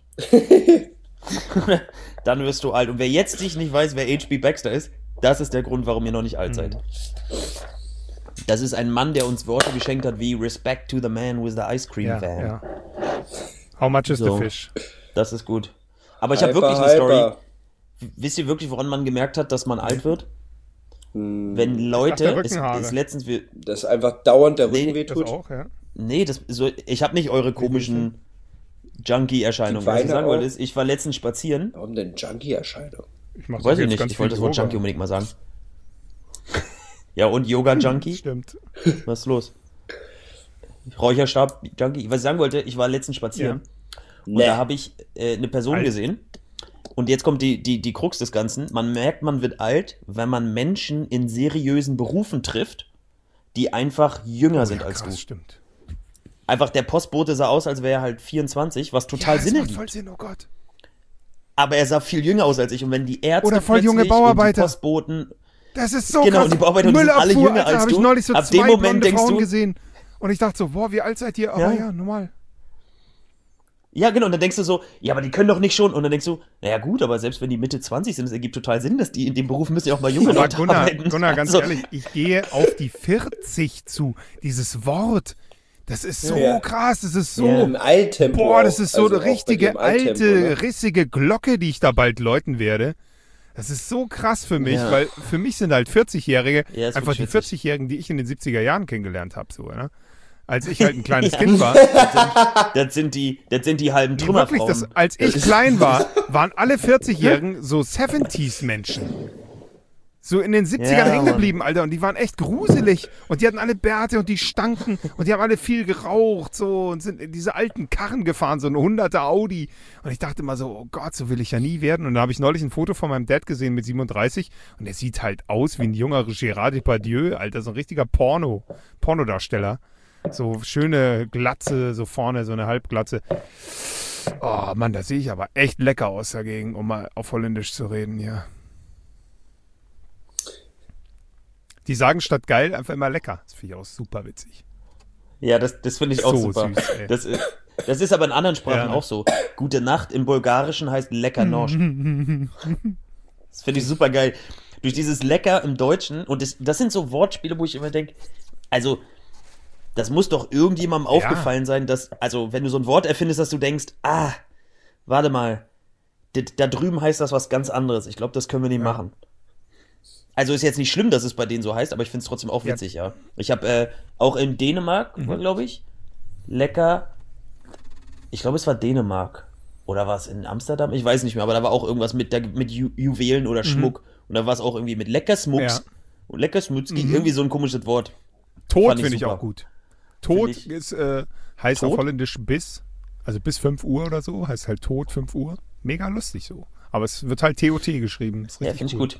Dann wirst du alt. Und wer jetzt dich nicht weiß, wer H P Baxter ist, das ist der Grund, warum ihr noch nicht alt seid. Das ist ein Mann, der uns Worte geschenkt hat wie Respect to the man with the ice cream Ja, van. ja. How much is So. the fish? Das ist gut. Aber ich habe Hyper, wirklich eine Story. hyper. Wisst ihr wirklich, woran man gemerkt hat, dass man alt wird? Hm, Wenn Leute, der es Rückenhaare. ist letztens, wir, dass einfach dauernd der Nee, Rücken Das wehtut. auch, ja. nee, das, so, ich habe nicht eure komischen Junkie-Erscheinungen. Die Was ich Beine sagen wollte auch? ist, ich war letztens spazieren. Warum denn Junkie-Erscheinung? Ich mach Weiß doch ich jetzt nicht, ganz ich wollte viel das Wort Yoga. Junkie unbedingt mal sagen. Ja, und Yoga-Junkie? Stimmt. Was ist los? Räucherstab-Junkie? Was ich sagen wollte, ich war letztens spazieren und Nee. da habe ich äh, eine Person Alt. gesehen und jetzt kommt die, die, die Krux des Ganzen. Man merkt, man wird alt, wenn man Menschen in seriösen Berufen trifft, die einfach jünger sind als Krass, du. stimmt. Einfach der Postbote sah aus, als wäre er halt vierundzwanzig, was total ja, das Sinn macht ergibt. voll Sinn, oh Gott. Aber er sah viel jünger aus als ich und wenn die Ärzte Oder voll junge plötzlich und Bauarbeiter. die Postboten, Das ist so Genau, krass. und die Bauarbeiter, die sind alle Müllabfuhr, jünger Alter, als habe ich du. neulich so Ab zwei dem Moment blonde denkst Frauen du- gesehen. Und ich dachte so, boah, wie alt seid ihr? Oh Ja. ja, normal. ja genau, und dann denkst du so, ja, aber die können doch nicht schon. Und dann denkst du, naja gut, aber selbst wenn die Mitte zwanzig sind, das ergibt total Sinn, dass die in dem Beruf müssen ja auch mal junge Aber Leute Gunnar, arbeiten. Gunnar, ganz Also, ehrlich, ich gehe auf die vierzig zu. Dieses Wort, Das ist so Ja. krass, das ist so, Ja, im Eiltempo. boah, das auch. ist so Also eine auch bei richtige dem Eiltempo, alte, ne? rissige Glocke, die ich da bald läuten werde. Das ist so krass für mich, Ja. weil für mich sind halt vierzigjährige Ja, ist einfach die wirklich witzig. vierzig-Jährigen, die ich in den siebziger Jahren kennengelernt habe, so, ne? Als ich halt ein kleines Ja. Kind war. Das sind die, das sind die halben Nee, wirklich, Trümmerfrauen. das, als ich klein war, waren alle vierzig-Jährigen so siebziger-Menschen. So in den siebzigern Ja, hängen Mann. geblieben, Alter. Und die waren echt gruselig. Und die hatten alle Bärte und die stanken. Und die haben alle viel geraucht so und sind in diese alten Karren gefahren, so ein hunderter Audi. Und ich dachte immer so, oh Gott, so will ich ja nie werden. Und da habe ich neulich ein Foto von meinem Dad gesehen mit siebenunddreißig. Und der sieht halt aus wie ein junger Gérard Depardieu, Alter. So ein richtiger Porno, Pornodarsteller. So schöne Glatze, so vorne so eine Halbglatze. Oh Mann, da sehe ich aber echt lecker aus dagegen, um mal auf Holländisch zu reden hier. Die sagen statt geil einfach immer lecker. Das finde ich auch super witzig. Ja, das, das finde ich auch So super. süß, ey. das, ist, das ist aber in anderen Sprachen Ja. auch so. Gute Nacht im Bulgarischen heißt lecker nosch. Das finde ich super geil. Durch dieses lecker im Deutschen, und das, das sind so Wortspiele, wo ich immer denke, also, das muss doch irgendjemandem aufgefallen sein, dass, also, wenn du so ein Wort erfindest, dass du denkst, ah, warte mal, da, da drüben heißt das was ganz anderes. Ich glaube, das können wir nicht machen. Also ist jetzt nicht schlimm, dass es bei denen so heißt, aber ich finde es trotzdem auch witzig, ja. Ich habe äh, auch in Dänemark, Mhm. glaube ich, lecker, ich glaube, es war Dänemark. Oder war es in Amsterdam? Ich weiß nicht mehr, aber da war auch irgendwas mit, der, mit Ju Juwelen oder Schmuck. Und da war es auch irgendwie mit lecker Smucks. Mhm. Ja. Und lecker Smutzki, Mhm. irgendwie so ein komisches Wort. Tod Fand ich finde ich super. auch gut. Tod Find ich- ist, äh, heißt Tod? auf Holländisch bis, also bis fünf Uhr oder so, heißt halt Tod fünf Uhr. Mega lustig so. Aber es wird halt T O T geschrieben. Ist Ja, richtig finde ich cool. gut.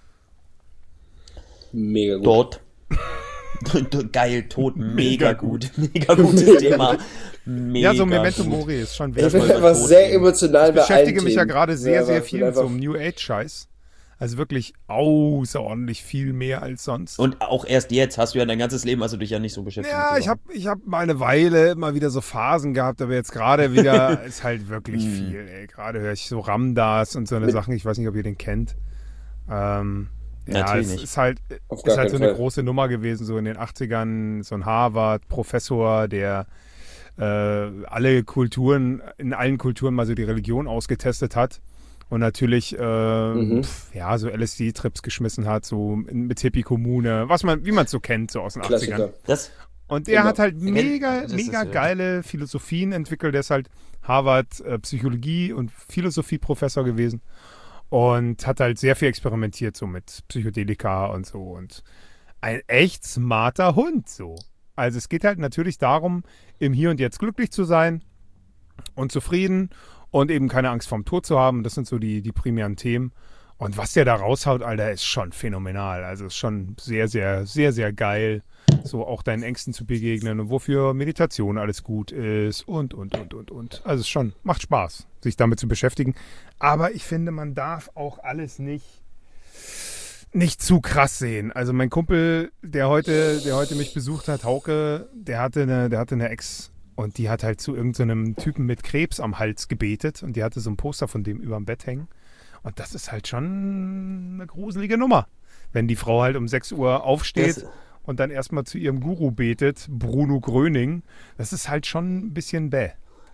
Mega gut. Dort. Geil, tot, mega gut. Mega gutes Thema. Mega Ja, so Memento gut. Mori ist schon Ich wichtig. bin wollen wir einfach tot sehr gehen. emotional Ich bei allen beschäftige mich ja Themen. gerade sehr, Ja, sehr aber viel bin mit so einfach- einem New Age-Scheiß. Also wirklich außerordentlich viel mehr als sonst. Und auch erst jetzt hast du ja dein ganzes Leben, also dich ja nicht so beschäftigt. Ja, mit ich Thema. habe ich hab mal eine Weile mal wieder so Phasen gehabt, aber jetzt gerade wieder ist halt wirklich viel, ey. Gerade höre ich so Ramdas und so eine Sachen, ich weiß nicht, ob ihr den kennt. Ähm, ja, Natürlich es nicht. ist halt, Auf ist gar halt so keinen eine Fall. große Nummer gewesen, so in den achtzigern, so ein Harvard-Professor, der äh, alle Kulturen, in allen Kulturen mal so die Religion ausgetestet hat. Und natürlich, äh, Mhm. pf, ja, so L S D-Trips geschmissen hat, so mit Hippie-Kommune, was man, wie man es so kennt, so aus den achtzigern. Klassiker. Das, Und der Immer. hat halt Wenn- mega, das ist mega ja- geile Philosophien entwickelt. Der ist halt Harvard äh, Psychologie- und Philosophie-Professor gewesen und hat halt sehr viel experimentiert, so mit Psychedelika und so. Und ein echt smarter Hund, so. Also es geht halt natürlich darum, im Hier und Jetzt glücklich zu sein und zufrieden und eben keine Angst vorm Tod zu haben. Das sind so die, die primären Themen. Und was der da raushaut, Alter, ist schon phänomenal. Also ist schon sehr, sehr, sehr, sehr geil, so auch deinen Ängsten zu begegnen und wofür Meditation alles gut ist und, und, und, und, und. Also es ist schon, macht Spaß, sich damit zu beschäftigen. Aber ich finde, man darf auch alles nicht, nicht zu krass sehen. Also mein Kumpel, der heute, der heute mich besucht hat, Hauke, der hatte eine, der hatte eine Ex und die hat halt zu irgendeinem Typen mit Krebs am Hals gebetet und die hatte so ein Poster von dem über dem Bett hängen. Und das ist halt schon eine gruselige Nummer. Wenn die Frau halt um sechs Uhr aufsteht Das- und dann erstmal zu ihrem Guru betet, Bruno Gröning, das ist halt schon ein bisschen bäh.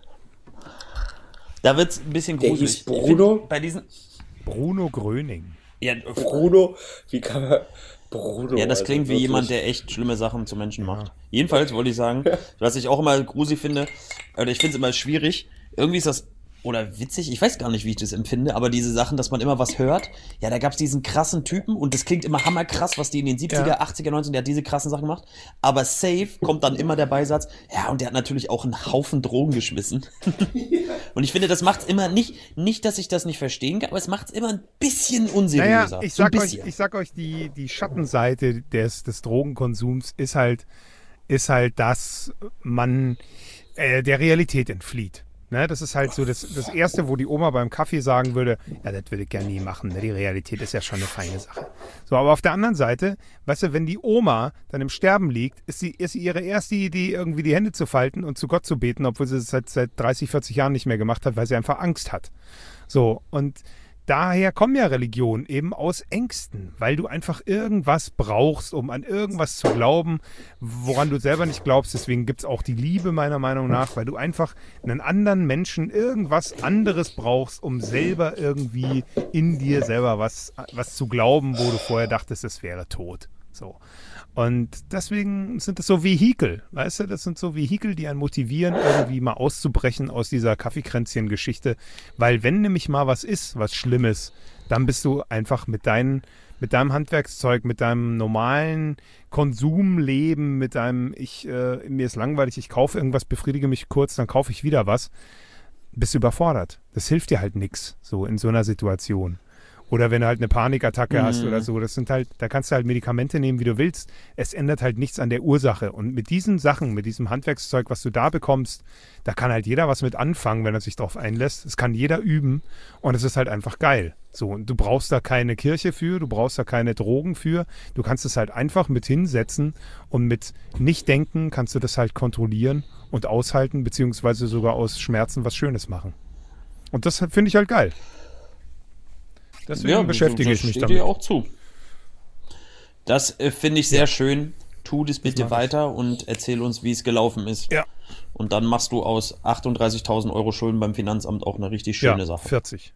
da wird es ein bisschen Der gruselig. hieß Bruno? Ich find, Bei diesen. Bruno Gröning. Ja, Bruno, wie kann man. Bruno. ja, das also klingt wie wirklich. jemand, der echt schlimme Sachen zu Menschen macht. Jedenfalls wollte ich sagen, was ich auch immer gruselig finde, oder ich finde es immer schwierig, irgendwie ist das, oder witzig, ich weiß gar nicht, wie ich das empfinde, aber diese Sachen, dass man immer was hört, ja, da gab es diesen krassen Typen und das klingt immer hammerkrass, was die in den siebziger, Ja. achtziger, neunziger, der hat diese krassen Sachen gemacht, aber safe kommt dann immer der Beisatz, ja, und der hat natürlich auch einen Haufen Drogen geschmissen. Und ich finde, das macht's immer nicht, nicht, dass ich das nicht verstehen kann, aber es macht's immer ein bisschen unseriöser. Naja, ich so ein sag euch, bisschen. ich sag euch, die, die Schattenseite des, des Drogenkonsums ist halt, ist halt, dass man äh, der Realität entflieht. Ne, das ist halt so das, das Erste, wo die Oma beim Kaffee sagen würde, ja, das würde ich gerne nie machen, ne? Die Realität ist ja schon eine feine Sache. So, aber auf der anderen Seite, weißt du, wenn die Oma dann im Sterben liegt, ist, sie, ist ihre erste Idee, irgendwie die Hände zu falten und zu Gott zu beten, obwohl sie es seit, seit dreißig, vierzig Jahren nicht mehr gemacht hat, weil sie einfach Angst hat. So, und daher kommen ja Religionen eben aus Ängsten, weil du einfach irgendwas brauchst, um an irgendwas zu glauben, woran du selber nicht glaubst. Deswegen gibt es auch die Liebe meiner Meinung nach, weil du einfach einen anderen Menschen irgendwas anderes brauchst, um selber irgendwie in dir selber was, was zu glauben, wo du vorher dachtest, es wäre tot. So. Und deswegen sind das so Vehikel, weißt du, das sind so Vehikel, die einen motivieren, irgendwie mal auszubrechen aus dieser Kaffeekränzchen-Geschichte, weil wenn nämlich mal was ist, was Schlimmes, dann bist du einfach mit, deinen, mit deinem Handwerkszeug, mit deinem normalen Konsumleben, mit deinem, ich, äh, mir ist langweilig, ich kaufe irgendwas, befriedige mich kurz, dann kaufe ich wieder was, bist du überfordert. Das hilft dir halt nichts, so in so einer Situation. Oder wenn du halt eine Panikattacke Mhm. hast oder so, das sind halt, da kannst du halt Medikamente nehmen, wie du willst. Es ändert halt nichts an der Ursache. Und mit diesen Sachen, mit diesem Handwerkszeug, was du da bekommst, da kann halt jeder was mit anfangen, wenn er sich drauf einlässt. Es kann jeder üben und es ist halt einfach geil. So, und du brauchst da keine Kirche für, du brauchst da keine Drogen für. Du kannst es halt einfach mit hinsetzen und mit Nicht-Denken kannst du das halt kontrollieren und aushalten, beziehungsweise sogar aus Schmerzen was Schönes machen. Und das finde ich halt geil. Deswegen beschäftige das ich mich steht damit. dir auch zu. Das äh, finde ich sehr schön. Tu das bitte mach ich. weiter und erzähl uns, wie es gelaufen ist. Ja. Und dann machst du aus achtunddreißigtausend Euro Schulden beim Finanzamt auch eine richtig schöne Ja, Sache. vierzig.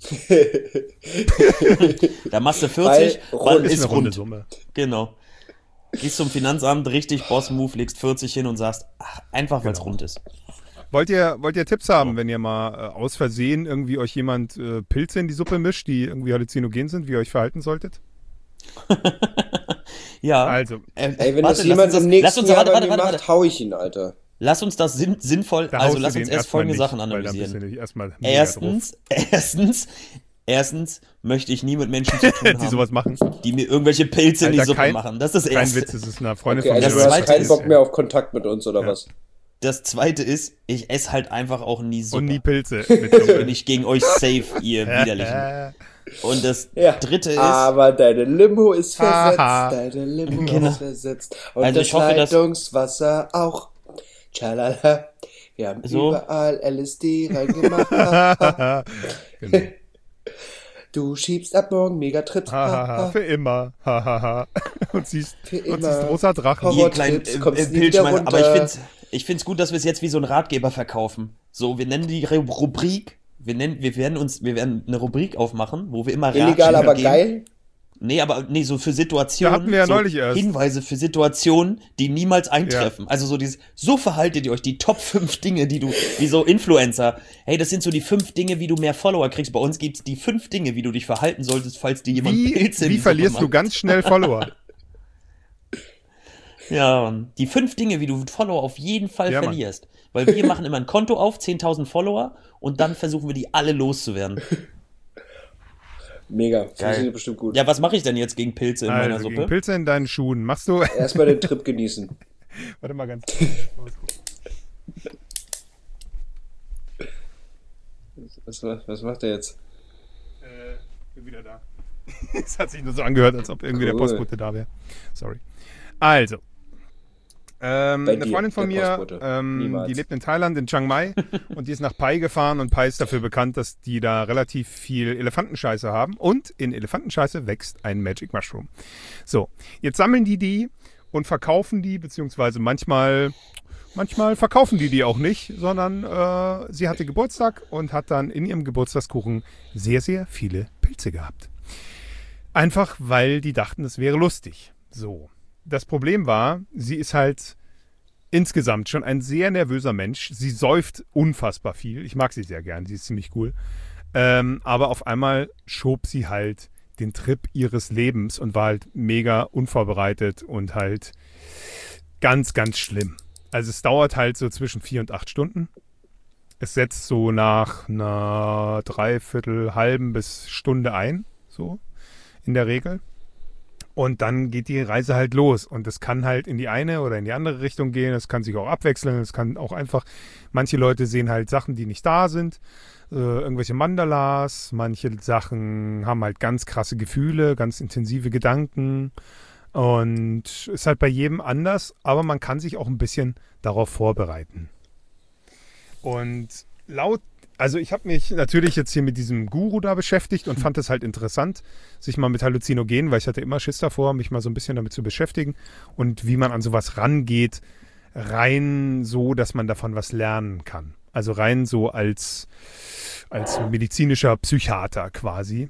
Da machst du vierzig, Weil dann rund ist eine runde rund. Summe. Genau. Gehst zum Finanzamt, richtig Boss-Move, legst vierzig hin und sagst, ach, einfach weil es Genau. rund ist. Wollt ihr, wollt ihr Tipps haben, wenn ihr mal äh, aus Versehen irgendwie euch jemand äh, Pilze in die Suppe mischt, die irgendwie halluzinogen sind, wie ihr euch verhalten solltet? Ja. Also, äh, Ey, wenn warte, das jemand lass uns im lass nächsten uns, Jahr warte, bei warte, mir warte, macht, warte. hau ich ihn, Alter. Lass uns das sinn, sinnvoll, da also haust lass du uns den erst erstmal folgende nicht, Sachen weil dann bist analysieren. du nämlich erstmal mega drauf. Erstens, erstens, erstens möchte ich nie mit Menschen zu tun die haben, sowas machen. die mir irgendwelche Pilze in die Alter, Suppe kein- machen. Das ist das Kein Erste. Witz, das ist eine Freundin Okay, von mir. also das du hast Zweite keinen ist, Bock mehr auf Kontakt mit uns, oder Ja. was? Das Zweite ist, ich esse halt einfach auch nie Suppe. Und nie Pilze. Mit Bin ich gegen euch safe, ihr Widerlichen. Äh, Und das Ja. Dritte ist, Aber deine Limo ist versetzt, Haha. deine Limo Genau. ist versetzt. Und Also das ich hoffe, dass- Leitungswasser auch. Tschalala. Wir haben So. überall L S D reingemacht. genau. Du schiebst ab morgen Megatrips. Hahaha, für immer. Hahaha. Und siehst, Für und immer. siehst rosa Drachen. Horror- ihr kleinen Trips, äh, kommst äh, nie wieder Pilzschweine, aber ich runter. find's, ich find's gut, dass wir es jetzt wie so ein Ratgeber verkaufen. So, wir nennen die Ru- Rubrik, wir nennen, wir werden uns, wir werden eine Rubrik aufmachen, wo wir immer Illegal, Ratschläge aber geben. geil. Nee, aber nee, so für Situationen. Ja, hatten wir ja so neulich erst. Hinweise für Situationen, die niemals eintreffen. Also so dieses, so verhaltet ihr euch, die Top fünf Dinge, die du, wie so Influencer. Hey, das sind so die fünf Dinge, wie du mehr Follower kriegst. Bei uns gibt's die fünf Dinge, wie du dich verhalten solltest, falls dir jemand Wie, Pilze in wie die verlierst Suppe du ganz schnell Follower? Ja, Mann. Die fünf Dinge, wie du Follower auf jeden Fall Ja, Mann. verlierst. Weil wir machen immer ein Konto auf, zehntausend Follower, und dann versuchen wir die alle loszuwerden. Mega. Geil. Funktioniert bestimmt gut. Ja, was mache ich denn jetzt gegen Pilze in meiner Also, Suppe? gegen Pilze in deinen Schuhen. Machst du. Erstmal den Trip genießen. Warte mal ganz. Was, was macht er jetzt? Äh, bin wieder da. Es hat sich nur so angehört, als ob irgendwie Cool. der Postbote da wäre. Sorry. Also. Ähm, Bei eine dir, Freundin von der mir, Postbote. ähm, Niemals. die lebt in Thailand, in Chiang Mai, und die ist nach Pai gefahren, und Pai ist dafür bekannt, dass die da relativ viel Elefantenscheiße haben, und in Elefantenscheiße wächst ein Magic Mushroom. So, jetzt sammeln die die und verkaufen die, beziehungsweise manchmal, manchmal verkaufen die die auch nicht, sondern äh, sie hatte Geburtstag und hat dann in ihrem Geburtstagskuchen sehr, sehr viele Pilze gehabt. Einfach, weil die dachten, es wäre lustig. So. Das Problem war, sie ist halt insgesamt schon ein sehr nervöser Mensch. Sie säuft unfassbar viel. Ich mag sie sehr gern, sie ist ziemlich cool. Ähm, aber auf einmal schob sie halt den Trip ihres Lebens und war halt mega unvorbereitet und halt ganz, ganz schlimm. Also es dauert halt so zwischen vier und acht Stunden. Es setzt so nach einer Dreiviertel, halben bis Stunde ein, so in der Regel. Und dann geht die Reise halt los. Und es kann halt in die eine oder in die andere Richtung gehen. Es kann sich auch abwechseln. Es kann auch einfach, manche Leute sehen halt Sachen, die nicht da sind. Äh, irgendwelche Mandalas. Manche Sachen haben halt ganz krasse Gefühle, ganz intensive Gedanken. Und ist halt bei jedem anders. Aber man kann sich auch ein bisschen darauf vorbereiten. Und laut Also ich habe mich natürlich jetzt hier mit diesem Guru da beschäftigt und fand es halt interessant, sich mal mit Halluzinogenen, weil ich hatte immer Schiss davor, mich mal so ein bisschen damit zu beschäftigen und wie man an sowas rangeht, rein so, dass man davon was lernen kann. Also rein so als, als medizinischer Psychiater quasi.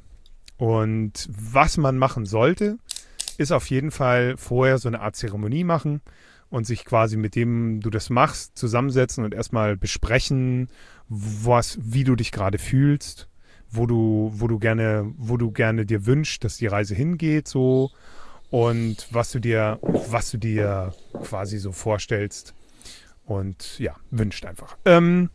Und was man machen sollte, ist auf jeden Fall vorher so eine Art Zeremonie machen und sich quasi mit dem du das machst, zusammensetzen und erstmal besprechen, was, wie du dich gerade fühlst, wo du, wo du gerne, wo du gerne dir wünschst, dass die Reise hingeht, so, und was du dir, was du dir quasi so vorstellst und ja, wünscht einfach. Ähm,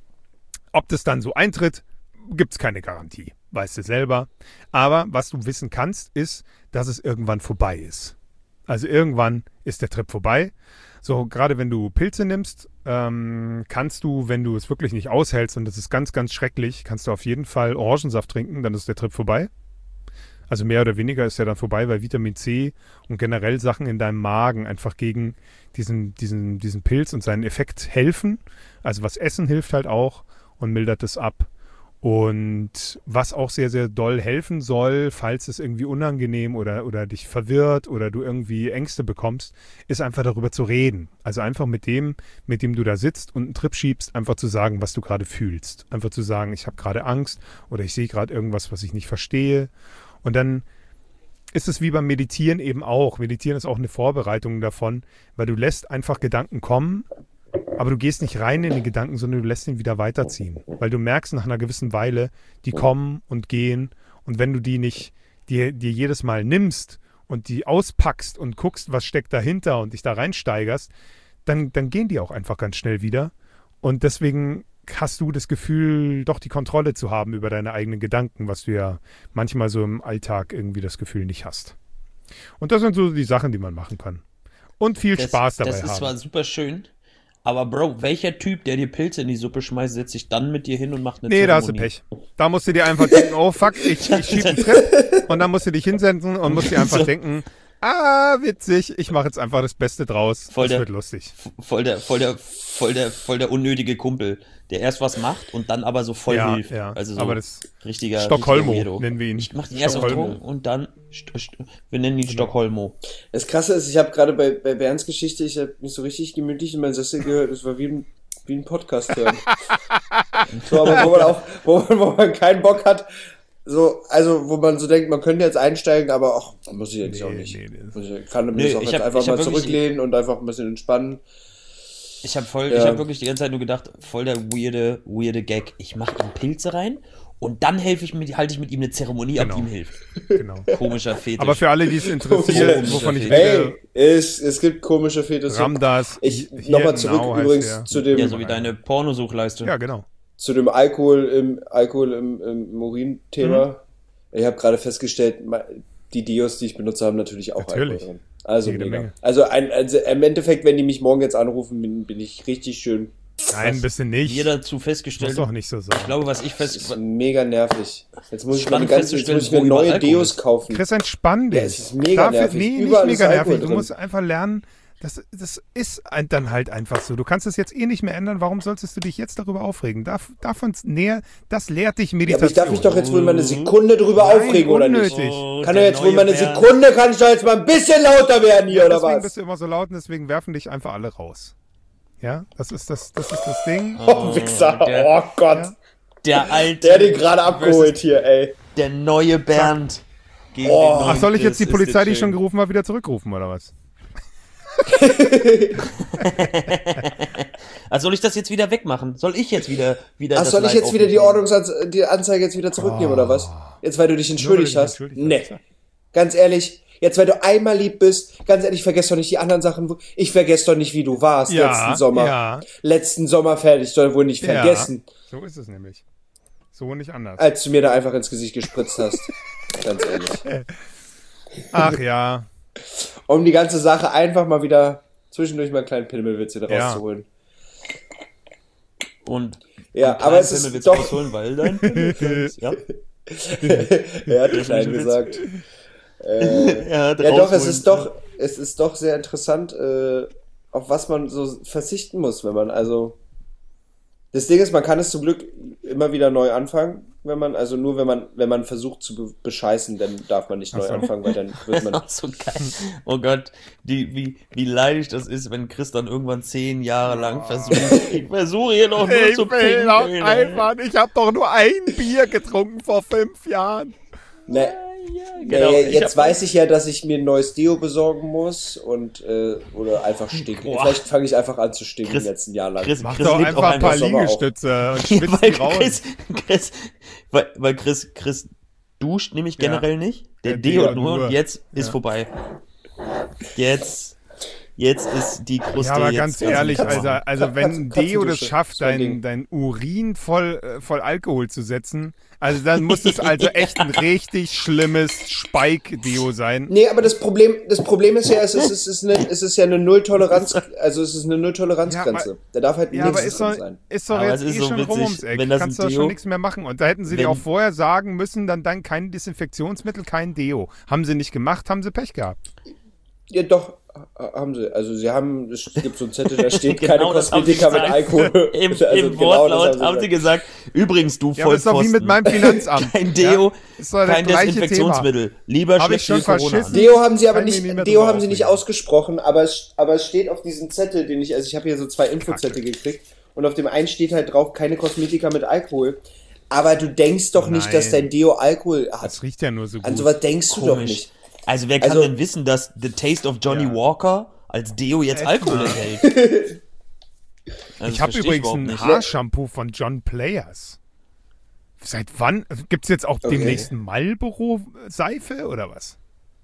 ob das dann so eintritt, gibt es keine Garantie, weißt du selber. Aber was du wissen kannst, ist, dass es irgendwann vorbei ist. Also irgendwann ist der Trip vorbei. So, gerade wenn du Pilze nimmst, ähm, kannst du, wenn du es wirklich nicht aushältst und das ist ganz, ganz schrecklich, kannst du auf jeden Fall Orangensaft trinken, dann ist der Trip vorbei. Also mehr oder weniger ist der dann vorbei, weil Vitamin C und generell Sachen in deinem Magen einfach gegen diesen, diesen, diesen Pilz und seinen Effekt helfen. Also was Essen hilft halt auch und mildert es ab. Und was auch sehr, sehr doll helfen soll, falls es irgendwie unangenehm oder, oder dich verwirrt oder du irgendwie Ängste bekommst, ist einfach darüber zu reden. Also einfach mit dem, mit dem du da sitzt und einen Trip schiebst, einfach zu sagen, was du gerade fühlst. Einfach zu sagen, ich habe gerade Angst oder ich sehe gerade irgendwas, was ich nicht verstehe. Und dann ist es wie beim Meditieren eben auch. Meditieren ist auch eine Vorbereitung davon, weil du lässt einfach Gedanken kommen, aber du gehst nicht rein in den Gedanken, sondern du lässt ihn wieder weiterziehen. Weil du merkst nach einer gewissen Weile, die kommen und gehen. Und wenn du die nicht dir, dir jedes Mal nimmst und die auspackst und guckst, was steckt dahinter und dich da reinsteigerst, dann, dann gehen die auch einfach ganz schnell wieder. Und deswegen hast du das Gefühl, doch die Kontrolle zu haben über deine eigenen Gedanken, was du ja manchmal so im Alltag irgendwie das Gefühl nicht hast. Und das sind so die Sachen, die man machen kann. Und viel das, Spaß dabei haben. Das ist zwar super schön, aber Bro, welcher Typ, der dir Pilze in die Suppe schmeißt, setzt sich dann mit dir hin und macht eine Nee, Zeremonie? da hast du Pech. Da musst du dir einfach denken, oh fuck, ich, ich schieb einen Trip und dann musst du dich hinsetzen und musst dir einfach So. denken, ah, witzig, ich mache jetzt einfach das Beste draus. Voll das der- wird lustig. Voll der, voll der, voll der, voll der unnötige Kumpel, der erst was macht und dann aber so voll Ja, hilft. ja, Also so aber das richtiger Stockholmo richtiger Weirdo. nennen wir ihn. Ich mach den erst auf Stockholmo. Drogen und dann, st st wir nennen ihn Stockholmo. Das Krasse ist, ich habe gerade bei, bei Bernds Geschichte, ich habe mich so richtig gemütlich in meinen Sessel gehört. Es war wie ein, wie ein Podcast hören. So, aber wo man auch, wo man, wo man keinen Bock hat, so, also wo man so denkt, man könnte jetzt einsteigen, aber ach, muss ich eigentlich Nee, auch nicht. nee, nee. Muss ich, kann mich Nee, auch ich jetzt hab- einfach ich hab mal wirklich- zurücklehnen und einfach ein bisschen entspannen. Ich habe voll, Ja. ich habe wirklich die ganze Zeit nur gedacht, voll der weirde, weirde Gag. Ich mache ihm Pilze rein und dann helfe ich mit, halte ich mit ihm eine Zeremonie ab, Genau. die ihm hilft. Genau. Komischer Fetisch. Aber für alle, die es interessiert, Komischer wovon ich Fetisch. rede, Ey, es, es gibt komische Fetische. Ramdas. Ich, hier nochmal in zurück Nau heißt übrigens der. zu dem, ja, so wie deine Pornosuchleiste. Ja, genau. zu dem Alkohol im Alkohol im, im Urin-Thema. Mhm. Ich habe gerade festgestellt, ma- die Deos, die ich benutze, haben natürlich auch Natürlich. Alkohol drin. Also Jede mega. Menge. Also, ein, also im Endeffekt, wenn die mich morgen jetzt anrufen, bin, bin ich richtig schön. Nein, ein bisschen nicht. Wir dazu Muss festgestellt, doch nicht so sein. ich glaube, was ich Das fest, ist mega nervig. Jetzt muss ich Spannend meine ganze, jetzt festzustellen, muss ich mir wo überall neue Alkohol Deos ist. kaufen. Chris, entspann dich. Ja, es ist mega nervig. Nee, nicht Überall ist mega Alkohol nervig. Du drin. musst einfach lernen, das, das ist ein- dann halt einfach so. Du kannst es jetzt eh nicht mehr ändern. Warum solltest du dich jetzt darüber aufregen? Darf, davon näher, das lehrt dich Ja, aber Meditation. ich darf mich doch jetzt wohl mal eine Sekunde drüber Nein, aufregen, oder nicht? unnötig. Oh, Kann der doch jetzt wohl neue mal eine Bernd. Sekunde, kann ich doch jetzt mal ein bisschen lauter werden hier, oder Deswegen was? bist du immer so laut und deswegen werfen dich einfach alle raus. Ja, das ist das, das ist das Ding. Oh, Wichser. der- Oh Gott. Ja. der alte, Der hat den gerade abgeholt hier, ey. der neue Bernd. Gegen Oh. den neuen Ach, soll ich jetzt die Chris, Polizei, ist die das schon schön. gerufen hat, wieder zurückrufen, oder was? Also soll ich das jetzt wieder wegmachen? Soll ich jetzt wieder wieder Ach, das soll ich Live jetzt wieder die aufnehmen? Ordnungsanzeige, die Anzeige jetzt wieder zurücknehmen, oder was? Jetzt, weil du dich entschuldigt weil du dich hast? entschuldigt Nee. hast. Ganz ehrlich, jetzt, weil du einmal lieb bist, ganz ehrlich, vergesst doch nicht die anderen Sachen. wo- Ich vergesse doch nicht, wie du warst Ja, letzten Sommer. ja. Letzten Sommer fertig, soll wohl nicht vergessen, Ja, so ist es nämlich. So nicht anders. als du mir da einfach ins Gesicht gespritzt hast. Ganz ehrlich. Ach ja. Um die ganze Sache einfach mal wieder zwischendurch mal einen kleinen Pimmelwitz wieder Ja. rauszuholen. Und Ja, und aber kleinen es ist Pimmelwitz doch- rausholen, weil dein Pimmel klein ist. Ja. Er hat klein Witz. gesagt. Äh, Er hat Ja, doch, es rausholen. ist doch, es ist doch sehr interessant, äh, auf was man so verzichten muss, wenn man, also, das Ding ist, man kann es zum Glück immer wieder neu anfangen, wenn man, also nur wenn man, wenn man versucht zu be- bescheißen, dann darf man nicht neu so. anfangen, weil dann wird man. Ach, so geil. Oh Gott, die, wie, wie leidig das ist, wenn Chris dann irgendwann zehn Jahre lang versucht, ich versuche hier noch nur Ich zu will noch pinkeln. ey. einfach, ich habe doch nur ein Bier getrunken vor fünf Jahren. Ne, Genau, nee, ich jetzt hab- weiß ich ja, dass ich mir ein neues Deo besorgen muss und äh, oder einfach stinken. Boah. Vielleicht fange ich einfach an zu stinken Chris- jetzt ein Jahr lang. Chris, Mach Chris doch lebt einfach auch ein paar Sommer auch. Liegestütze und Ja, schwitzt weil die raus. Chris, Chris, weil, weil Chris, Chris duscht nämlich Ja. generell nicht. Der Der Deo Deo nur nur. und jetzt ist Ja. vorbei. Jetzt, jetzt ist die Kruste Ja, aber jetzt ganz ehrlich, Katzen- also, also Katzen- wenn ein Deo das Katzendusche. schafft, So ein dein, Ding. dein Urin voll, äh, voll Alkohol zu setzen, also dann muss es also echt ein richtig schlimmes Spike-Deo sein. Nee, aber das Problem, das Problem ist ja, es ist, es ist, eine, es ist ja eine Null-Toleranz, also es ist eine Null-Toleranz-Grenze. Ja, Da darf halt Ja, aber nichts ist drin doch, sein. ist doch Aber jetzt es ist eh so schon witzig, rum ums Eck. wenn das Kannst ein du Deo- schon nichts mehr machen. Und da hätten sie dir wenn- auch vorher sagen müssen, dann, dann kein Desinfektionsmittel, kein Deo. Haben sie nicht gemacht, haben sie Pech gehabt. Ja, doch, ha- haben sie. Also sie haben, es gibt so einen Zettel, da steht Genau keine das haben sie Kosmetika mit gesagt. Alkohol. Im, Also im genau Wortlaut das haben sie gesagt, übrigens, du Ja, aber ist doch wie Vollpfosten. mit meinem Finanzamt. Kein Deo, Ja, ist doch das kein gleiche Desinfektionsmittel. Lieber Hab ich schleppt schon dir Corona verschissen. an. Deo haben sie aber Kann ich nicht, nicht mehr Deo drüber haben sie nicht aufregen. ausgesprochen, aber es, aber es steht auf diesem Zettel, den ich, also ich habe hier so zwei Infozettel gekriegt und auf dem einen steht halt drauf, keine Kosmetika mit Alkohol. Aber du denkst doch nicht, Nein. dass dein Deo Alkohol hat. Das riecht ja nur so gut. An sowas denkst du doch Komisch. nicht. Also wer kann Also- denn wissen, dass The Taste of Johnny Ja. Walker als Deo jetzt Echt Alkohol mal. enthält? Also, Ich das habe versteh übrigens überhaupt ein nicht. Haarshampoo von John Players. Seit wann? Gibt es jetzt auch Okay. demnächst Marlboro-Seife oder was?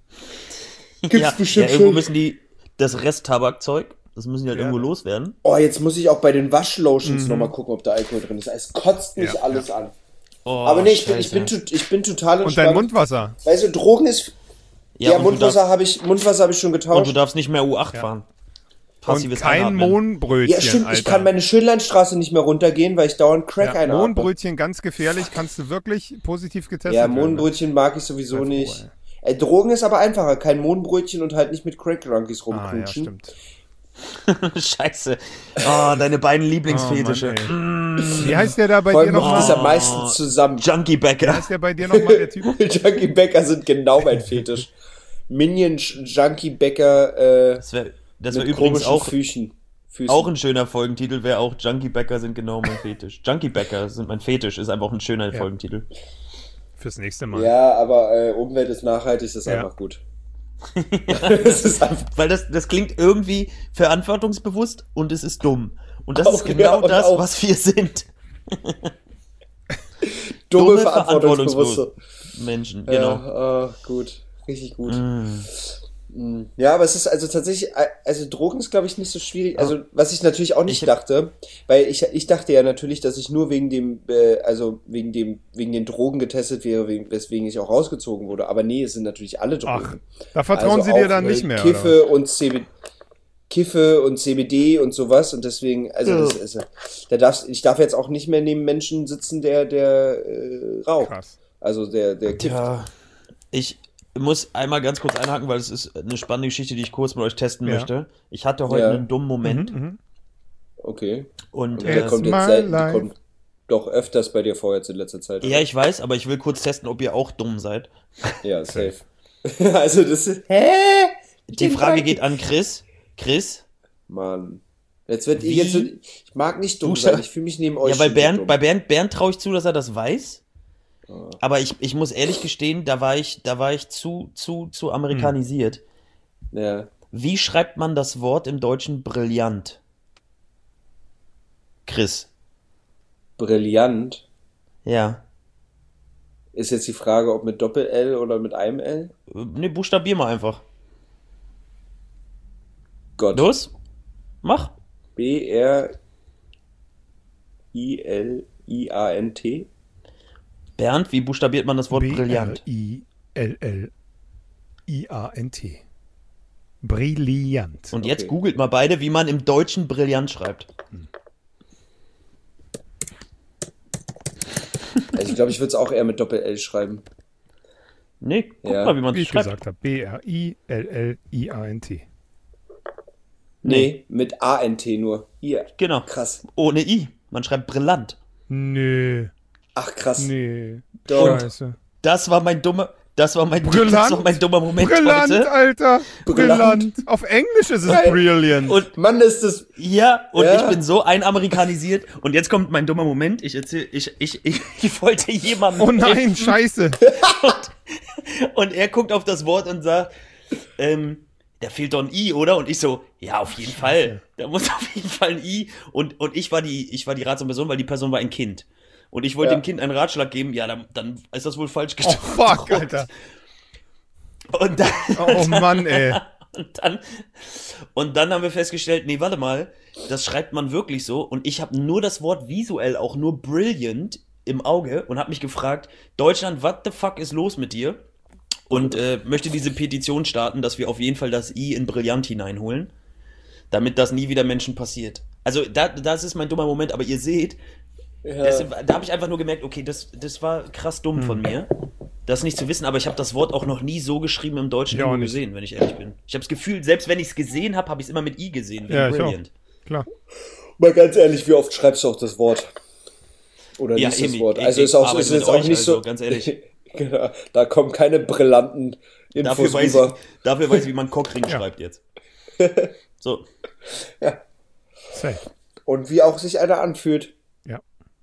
Gibt's Ja, bestimmt ja, irgendwo schon. müssen die das Resttabakzeug, das müssen die halt Ja. irgendwo loswerden. Oh, jetzt muss ich auch bei den Waschlotions Mhm. nochmal gucken, ob da Alkohol drin ist. Es kotzt mich Ja, alles an. Oh, Aber nee, ich bin, ich, Scheiße. bin, tot- ich bin total Und dein entspannt. Mundwasser? Weißt du, Drogen ist... Ja, Ja, und, du Mundwasser darfst, habe ich, Mundwasser habe ich schon und du getauscht. darfst nicht mehr U acht Ja. fahren. Und Passives kein Einatmen. Mohnbrötchen, Ja, stimmt, Alter. ich kann meine Schönleinstraße nicht mehr runtergehen, weil ich dauernd Crack ja, einatme. Mohnbrötchen, ganz gefährlich, kannst du wirklich positiv getestet Ja, werden. Mohnbrötchen mag ich sowieso Sei froh, nicht. Äh, Drogen ist aber einfacher. Kein Mohnbrötchen und halt nicht mit Crack-Runkies Ah, ja, rumknutschen. stimmt. Scheiße. Oh, deine beiden Lieblingsfetische. Oh, Mann, ey. Wie heißt der da bei Vor dir allem macht das nochmal? am meisten zusammen. Junkie Wie Bäcker. heißt der bei dir nochmal, der Typ? Junkie Bäcker sind genau mein Fetisch. Minion Junkie Bäcker äh, Das wäre das wär mit übrigens komischen auch, Füßen. Füßen. auch ein schöner Folgentitel, wäre auch Junkie Bäcker sind genau mein Fetisch. Junkie Bäcker sind mein Fetisch, ist einfach auch ein schöner Ja. Folgentitel. Fürs nächste Mal. Ja, aber äh, Umwelt ist nachhaltig, das ist Ja. einfach gut. Das ist einfach, Weil das, das klingt irgendwie verantwortungsbewusst und es ist dumm. Und das Auch, ist genau ja, und das, auch- was wir sind. dumme, Dumme, verantwortungsbewusste. Menschen, genau. Ja, oh, gut. Richtig gut. Mm. Mm. Ja, aber es ist also tatsächlich, also Drogen ist, glaube ich, nicht so schwierig. Also, was ich natürlich auch nicht Ich- dachte, weil ich, ich dachte ja natürlich, dass ich nur wegen dem, äh, also wegen dem, wegen den Drogen getestet wäre, wegen, weswegen ich auch rausgezogen wurde. Aber nee, es sind natürlich alle Drogen. Da vertrauen Also sie dir auch, dann äh, nicht mehr, Kiffe und C B D. Kiffe und C B D und sowas und deswegen, also Ja. das ist, da darfst, ich darf jetzt auch nicht mehr neben Menschen sitzen, der, der äh, raucht. Krass. Also der, der kifft. Ja, ich muss einmal ganz kurz einhaken, weil es ist eine spannende Geschichte, die ich kurz mit euch testen Ja. möchte. Ich hatte heute Ja. einen dummen Moment Mhm. Okay. und Und äh, der kommt my jetzt selten, die life. kommt doch öfters bei dir vor jetzt in letzter Zeit. ja, oder? ich weiß, aber ich will kurz testen, ob ihr auch dumm seid. Ja, safe. Also das ist, hä? Die Frage geht an Chris. Chris? Mann. Jetzt wird Wie? jetzt wird, ich mag nicht dumm Du sein. scha- Ich fühle mich neben euch Ja, bei schon so Bernd, dumm. bei Bernd, Bernd traue ich zu, dass er das weiß. Ah. Aber ich, ich muss ehrlich gestehen, da war ich, da war ich zu, zu, zu amerikanisiert. Ja. Wie schreibt man das Wort im Deutschen brillant? Chris. Brillant. Ja. Ist jetzt die Frage, ob mit Doppel-L oder mit einem L? Äh, Ne, buchstabier mal einfach. Gott. Los? Mach. B R I L I A N T. Bernd, wie buchstabiert man das Wort brillant? B R I L L I A N T. Brillant. Und jetzt Okay. googelt mal beide, wie man im Deutschen brillant schreibt. Also ich glaube, ich würde es auch eher mit Doppel-L schreiben. Nee, guck Ja. mal, wie man Wie es ich schreibt. gesagt habe. B R I L L I A N T. Nee, mit A N T nur. Hier. Genau. Krass. Ohne I. Man schreibt brillant. Nö. Ach, krass. Nee. Doch. Scheiße. Das war mein dummer, das war mein, Brillant. das war mein dummer Moment Brillant, heute. Alter. Brillant. Brillant. Auf Englisch ist es Geil. brilliant. Und Mann, ist das... ja, und Ja. ich bin so einamerikanisiert. Und jetzt kommt mein dummer Moment. Ich erzähl, ich, ich, ich, ich wollte jemandem Oh nein, helfen. scheiße. Und, und er guckt auf das Wort und sagt, ähm, da fehlt doch ein I, oder? Und ich so, ja, auf jeden Fall. Da muss auf jeden Fall ein I. Und, und ich war die, ich war die ratsame Person, weil die Person war ein Kind. Und ich wollte Ja. dem Kind einen Ratschlag geben. Ja, dann, dann ist das wohl falsch Oh gedruckt. fuck, Alter. Und dann, Oh Mann, ey. und dann, und dann haben wir festgestellt, nee, warte mal, das schreibt man wirklich so. Und ich habe nur das Wort visuell, auch nur brilliant im Auge und habe mich gefragt, Deutschland, what the fuck ist los mit dir? Und äh, möchte diese Petition starten, dass wir auf jeden Fall das I in brillant hineinholen, damit das nie wieder Menschen passiert. Also da, das ist mein dummer Moment, aber ihr seht, Ja. das, da habe ich einfach nur gemerkt, okay, das, das war krass dumm von mir, das nicht zu wissen, aber ich habe das Wort auch noch nie so geschrieben im Deutschen Ich auch irgendwo nicht. gesehen, wenn ich ehrlich bin. Ich habe das Gefühl, selbst wenn ich es gesehen habe, habe ich es immer mit I gesehen, wie Ja, ich auch. brilliant. Klar. Mal ganz ehrlich, wie oft schreibst du auch das Wort? Oder Ja, liest das Emi, Wort? ich- Also ich ist auch, arbeite ist mit jetzt auch euch, nicht also, so... ganz ehrlich. Genau, da kommen keine brillanten Dafür Infos weiß, rüber. ich, dafür weiß ich, wie man Cockring Ja. schreibt jetzt. So. Safe. Und wie auch sich einer anfühlt. Ja.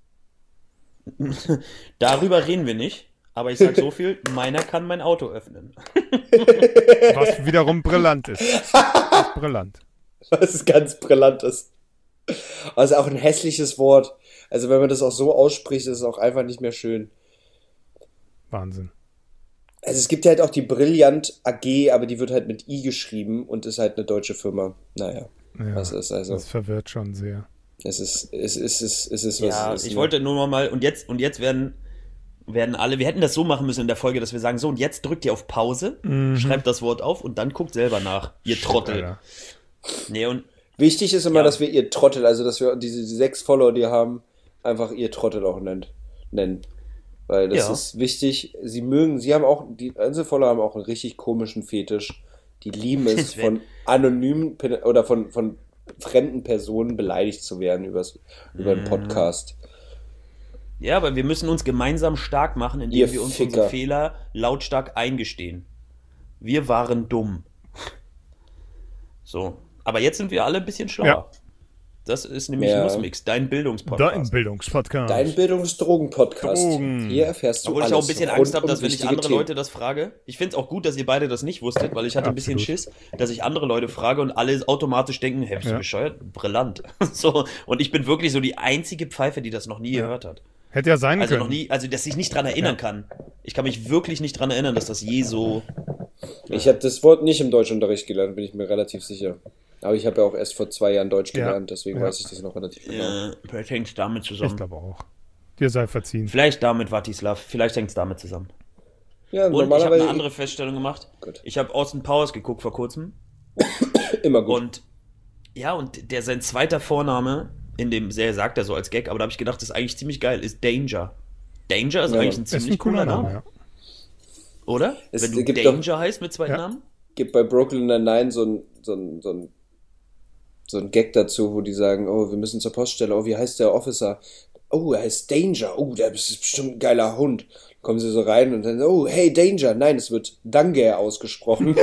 Darüber reden wir nicht, aber ich sag so viel, meiner kann mein Auto öffnen. Was wiederum brillant ist. ist brillant. Was ist ganz brillantes. Also auch ein hässliches Wort. Also wenn man das auch so ausspricht, ist es auch einfach nicht mehr schön. Wahnsinn. Also es gibt ja halt auch die Brillant A G, aber die wird halt mit I geschrieben und ist halt eine deutsche Firma. Naja, Ja, was ist also? das verwirrt schon sehr. Es ist, es ist, es ist, es ist was Ja, es ist. ich wollte nur mal, und jetzt, und jetzt werden, werden alle, wir hätten das so machen müssen in der Folge, dass wir sagen, so, und jetzt drückt ihr auf Pause, schreibt das Wort auf und dann guckt selber nach, ihr Trottel. Alter. Nee, und Wichtig ist immer, Ja. dass wir ihr Trottel, also dass wir diese sechs Follower, die haben, einfach ihr Trottel auch nennt, nennen. Weil das Ja. ist wichtig. Sie mögen, sie haben auch, die Einzelfollower haben auch einen richtig komischen Fetisch. Die lieben es, Das wär- von anonymen Pe- oder von, von fremden Personen beleidigt zu werden übers, über Mhm. einen Podcast. ja, aber wir müssen uns gemeinsam stark machen, indem Ihr wir uns Ficker. unsere Fehler lautstark eingestehen. Wir waren dumm. So. Aber jetzt sind wir alle ein bisschen schlauer. Ja. Das ist nämlich Ja. Nussmix, dein Bildungspodcast. Dein Bildungspodcast. Dein Bildungsdrogen-Podcast. Drogen. Hier erfährst du Obwohl alles ich auch ein bisschen rund Angst habe, um dass wenn ich wichtige andere Themen. Leute das frage, ich finde es auch gut, dass ihr beide das nicht wusstet, weil ich hatte ein bisschen Absolut. Schiss, dass ich andere Leute frage und alle automatisch denken, hä, bist du Ja. bescheuert? Brillant. So, und ich bin wirklich so die einzige Pfeife, die das noch nie gehört hat. Hätte ja sein Also können. noch nie, also dass ich nicht dran erinnern kann. Ich kann mich wirklich nicht dran erinnern, dass das je so. Ich habe das Wort nicht im Deutschunterricht gelernt, bin ich mir relativ sicher. Aber ich habe ja auch erst vor zwei Jahren Deutsch Ja. gelernt, deswegen Ja. weiß ich das noch relativ genau. Äh, vielleicht hängt es damit Ich zusammen. glaube auch. Dir sei verziehen. Vielleicht damit, Vatislav. Vielleicht hängt es damit zusammen. Ja, Und ich habe normalerweise eine andere Feststellung gemacht. Gut. Ich habe Austin Powers geguckt vor kurzem. immer gut. Und ja, und der sein zweiter Vorname, in dem sehr sagt er so als Gag, aber da habe ich gedacht, das ist eigentlich ziemlich geil, ist Danger. Danger ist Ja, eigentlich ein Ist ein ziemlich cooler cooler Name, Name, ja. oder? Es Wenn du gibt Danger heißt mit zweiten Ja. Namen? Gibt bei Brooklyn Nine-Nine so ein, so ein, so ein, so ein Gag dazu, wo die sagen, oh, wir müssen zur Poststelle, oh, wie heißt der Officer? Oh, er heißt Danger, oh, der ist bestimmt ein geiler Hund. Kommen sie so rein und dann, oh, hey, Danger. Nein, es wird Danger ausgesprochen.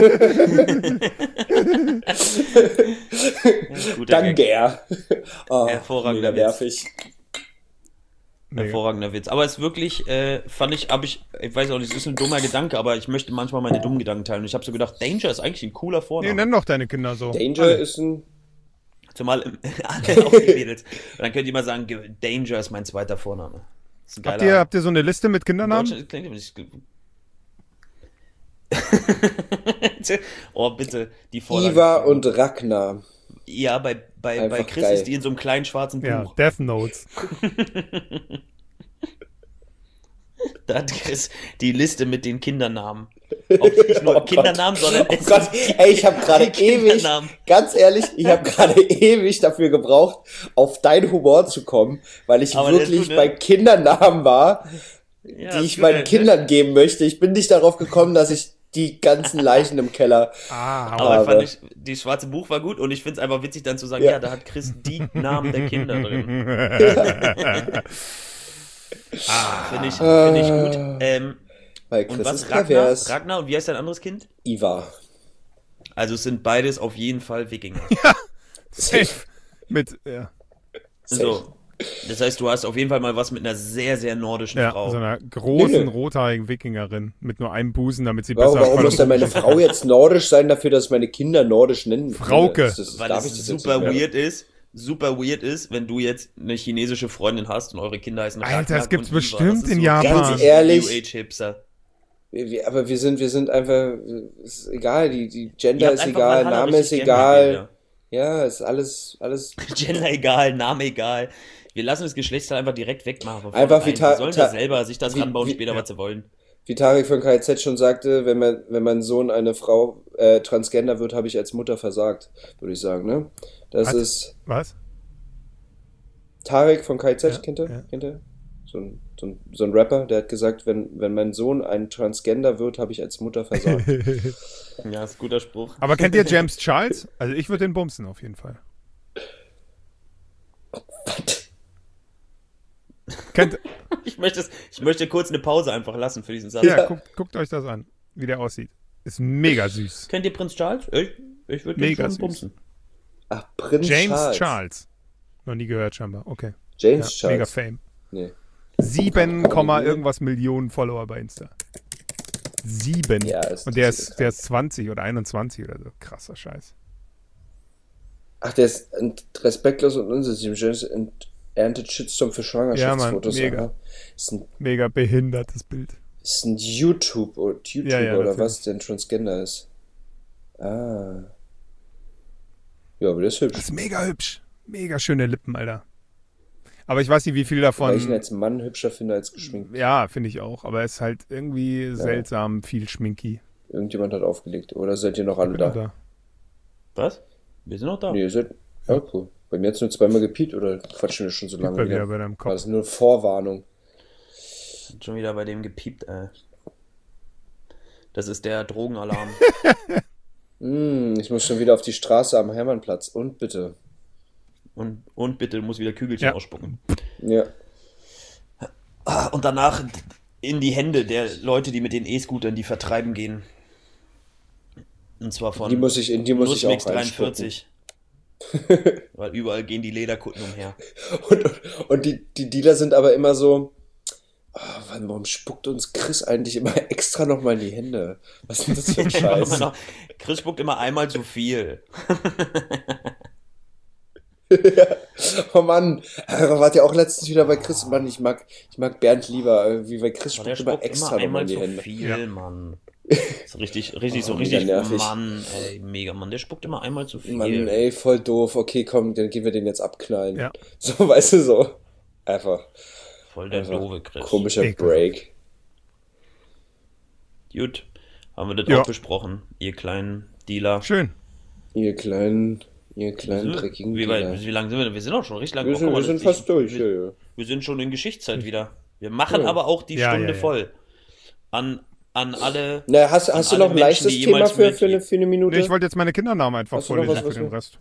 Guter Gag. Danger. Oh, Hervorragender mega Witz. nervig. Nee. Hervorragender Witz. Aber es ist wirklich, äh, fand ich, habe ich, ich weiß auch nicht, es ist ein dummer Gedanke, aber ich möchte manchmal meine dummen Gedanken teilen. Und ich habe so gedacht, Danger ist eigentlich ein cooler Nee, Vorname. nenn doch deine Kinder so. Danger Alle. ist ein... Zumal im- alle auch die Mädels. Und dann könnt ihr mal sagen, Danger ist mein zweiter Vorname. Das ist ein Habt geiler- ihr, habt ihr so eine Liste mit Kindernamen? Deutsch- klingt aber nicht- Oh, bitte, die Vorlage. Iva und Ragnar. Ja, bei, bei, bei Einfach Chris geil. ist die in so einem kleinen schwarzen Buch. Ja, Death Notes. Da hat Chris die Liste mit den Kindernamen. Auch nicht nur Oh Gott. Kindernamen, sondern Oh es Gott, sind ey, ich habe gerade die ewig, Kindernamen. ganz ehrlich, ich habe gerade ewig dafür gebraucht, auf deinen Humor zu kommen, weil ich Aber der ist wirklich gut, ne? bei Kindernamen war, Ja, die ist ich gut, meinen ne? Kindern geben möchte. Ich bin nicht darauf gekommen, dass ich die ganzen Leichen im Keller... Ah, Aber Aber- fand ich, die schwarze Buch war gut und ich finde es einfach witzig, dann zu sagen, Ja. ja. da hat Chris die Namen der Kinder drin. Ah, finde ich, find ich gut. Ähm, Weil Chris und was, ist Ragnar? pervers. Ragnar und wie heißt dein anderes Kind? Iva. Also es sind beides auf jeden Fall Wikinger. Safe. Mit, ja. So. Das heißt, du hast auf jeden Fall mal was mit einer sehr, sehr nordischen Ja, Frau. so einer großen, Nee, nee. rothaarigen Wikingerin mit nur einem Busen, damit sie Warum, besser warum muss denn meine Frau jetzt nordisch sein dafür, dass ich meine Kinder nordisch nennen? Frauke. Das, das, Weil darf es ich das jetzt super nicht mehr? weird ist, super weird ist, wenn du jetzt eine chinesische Freundin hast und eure Kinder heißen Alter, Ragnar das gibt's und Iva. bestimmt Das ist in so Japan. ganz Ganz ehrlich. New Age Hipster. Wir, wir, aber wir sind, wir sind einfach, ist egal, die, die Gender Ihr habt ist einfach egal, Valhalla Name ist richtig gern egal. gespielt, Ja, ist alles, alles. ja. Gender egal, Name egal. Wir lassen das Geschlechtsteil einfach direkt wegmachen. von Einfach wie vornherein. Ta- Die sollen Ta- das selber sich das wie- ranbauen, wie- später, ja. was sie wollen. Wie Tarek von K Z schon sagte, wenn man, wenn mein Sohn eine Frau äh, Transgender wird, habe ich als Mutter versagt, würde ich sagen, ne? Das Was? ist Was? Tarek von K Z, Ja, kennt ihr? ja. Kennt ihr? So ein, so, ein, so ein Rapper, der hat gesagt, wenn, wenn mein Sohn ein Transgender wird, habe ich als Mutter versagt. Ja, ist ein guter Spruch. Aber kennt ihr James Charles? Also ich würde den bumsen auf jeden Fall. Kennt, Ich möchte, es- ich möchte kurz eine Pause einfach lassen für diesen Satz. ja, guckt, guckt euch das an, wie der aussieht. Ist mega süß. Kennt ihr Prinz Charles? Ich, ich würde den Mega schon süß. bumsen. Ach, Prinz James Charles. Charles. Noch nie gehört scheinbar. Okay. James Ja, mega Charles. Fame. Nee. Sieben Komma irgendwas Millionen Follower bei Insta. Sieben. Ja, ist- Und der das ist ist, der ist zwanzig oder einundzwanzig oder so. Krasser Scheiß. Ach, der ist ent- respektlos und unsensitiv und erntet Shitstorm für Schwangerschaftsfotos. Ja, Mann, mega. Aha. Ist ein, Mega behindertes Bild. ist ein YouTube oder YouTuber Ja, ja, oder natürlich. was, der ein Transgender ist. Ah. Ja, aber der ist hübsch. Das ist mega hübsch. Mega schöne Lippen, Alter. Aber ich weiß nicht, wie viel Weil ich ihn davon. als Mann hübscher finde als geschminkt. Ja, finde ich auch. Aber er ist halt irgendwie seltsam viel schminky. Irgendjemand hat aufgelegt. Oder seid ihr noch alle da? Oder? Was? Wir sind noch da. Nee, ihr seid. Ja, cool. Bei mir hat es nur zweimal gepiept oder quatschen wir schon so lange Bei wieder wieder? bei deinem War Kopf. das nur Vorwarnung? Hat schon wieder bei dem gepiept, ey. Das ist der Drogenalarm. Hm, ich muss schon wieder auf die Straße am Hermannplatz. Und bitte. und, und bitte, du musst wieder Kügelchen Ja. ausspucken. Ja. Ah, und danach in die Hände der Leute, die mit den E-Scootern die vertreiben gehen. Und zwar von Die muss ich, in die muss ich Nussmix auch reinspucken. dreiundvierzig. Weil überall gehen die Lederkutten umher. Und, und die, die Dealer sind aber immer so, oh, Mann, warum spuckt uns Chris eigentlich immer extra nochmal in die Hände? Was ist denn das für ein Scheiß? Chris spuckt immer einmal zu viel. Oh Mann, da wart ihr auch letztens wieder bei Chris. Mann, ich mag, ich mag Bernd lieber, wie bei Chris Der spuckt immer spuckt extra immer nochmal einmal in die zu Hände. viel, Ja. Mann. So richtig, richtig, so Oh, richtig, mega nervig. Mann, ey, mega, Mann. Der spuckt immer einmal zu viel. Mann, ey, voll doof. Okay, komm, dann gehen wir den jetzt abknallen. Ja. So, weißt du, so. Einfach, Voll der einfach doofe Chris. komischer Ekelhaft. Break. Gut, haben wir das Ja. auch besprochen, ihr kleinen Dealer. Schön. Ihr kleinen, ihr kleinen Wie, dreckigen wie, Dealer. weit, wie lange sind wir denn? Wir sind auch schon richtig lange. Wir Oh, sind, guck mal, wir sind das- fast ich- durch, wir, ja, ja. wir sind schon in Geschichtszeit wieder. Wir machen Ja. aber auch die Ja, Stunde ja, ja. voll. An, an alle. Na, hast, An hast du alle noch ein Menschen, leichtes die Thema jemals für, mit- für, eine, für eine Minute? Nee, ich wollte jetzt meine Kindernamen einfach Hast du noch vorlesen was, für was den Rest.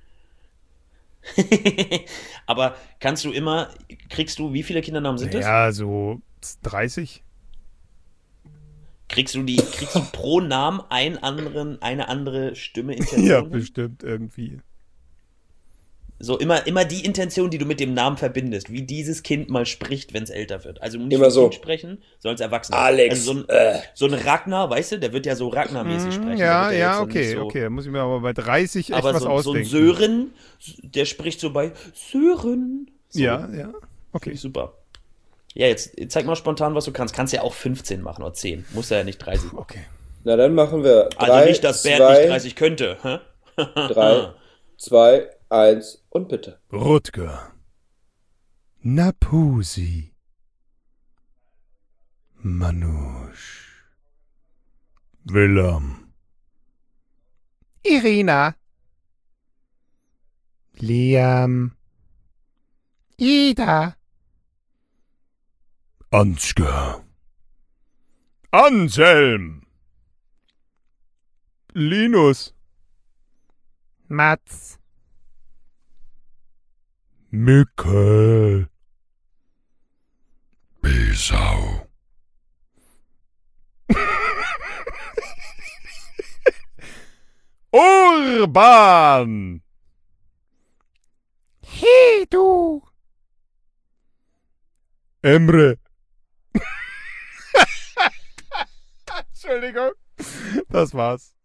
Aber kannst du immer, kriegst du, wie viele Kindernamen sind das? Ja, so dreißig. Kriegst du die, kriegst du pro Namen einen anderen, eine andere Stimme, Ja, Intention? bestimmt irgendwie. So immer, immer die Intention, die du mit dem Namen verbindest, wie dieses Kind mal spricht, wenn es älter wird. Also nicht Immer wie so. Kind sprechen, sondern als Erwachsener. Alex, Also so ein, äh. so ein Ragnar, weißt du, der wird ja so Ragnar-mäßig sprechen. Der Ja, wird ja, jetzt so okay, nicht so, okay. Da muss ich mir aber bei dreißig echt Aber was so, so ein ausdenken. Sören, der spricht so bei Sören. So, Ja, ja. Finde Okay. ich super. Ja, jetzt zeig mal spontan, was du kannst. Kannst ja auch fünfzehn machen oder zehn. Muss ja nicht dreißig. Okay. Na, dann machen wir Also drei, nicht, dass Bernd zwei, nicht dreißig könnte. Hä? drei, zwei, eins und bitte. Rutger. Napusi. Manusch. Willem. Irina. Liam. Ida. Ansgar. Anselm. Linus. Mats. Mikkel. Bisau. Urban. Hey, du. Emre. Entschuldigung. Das war's.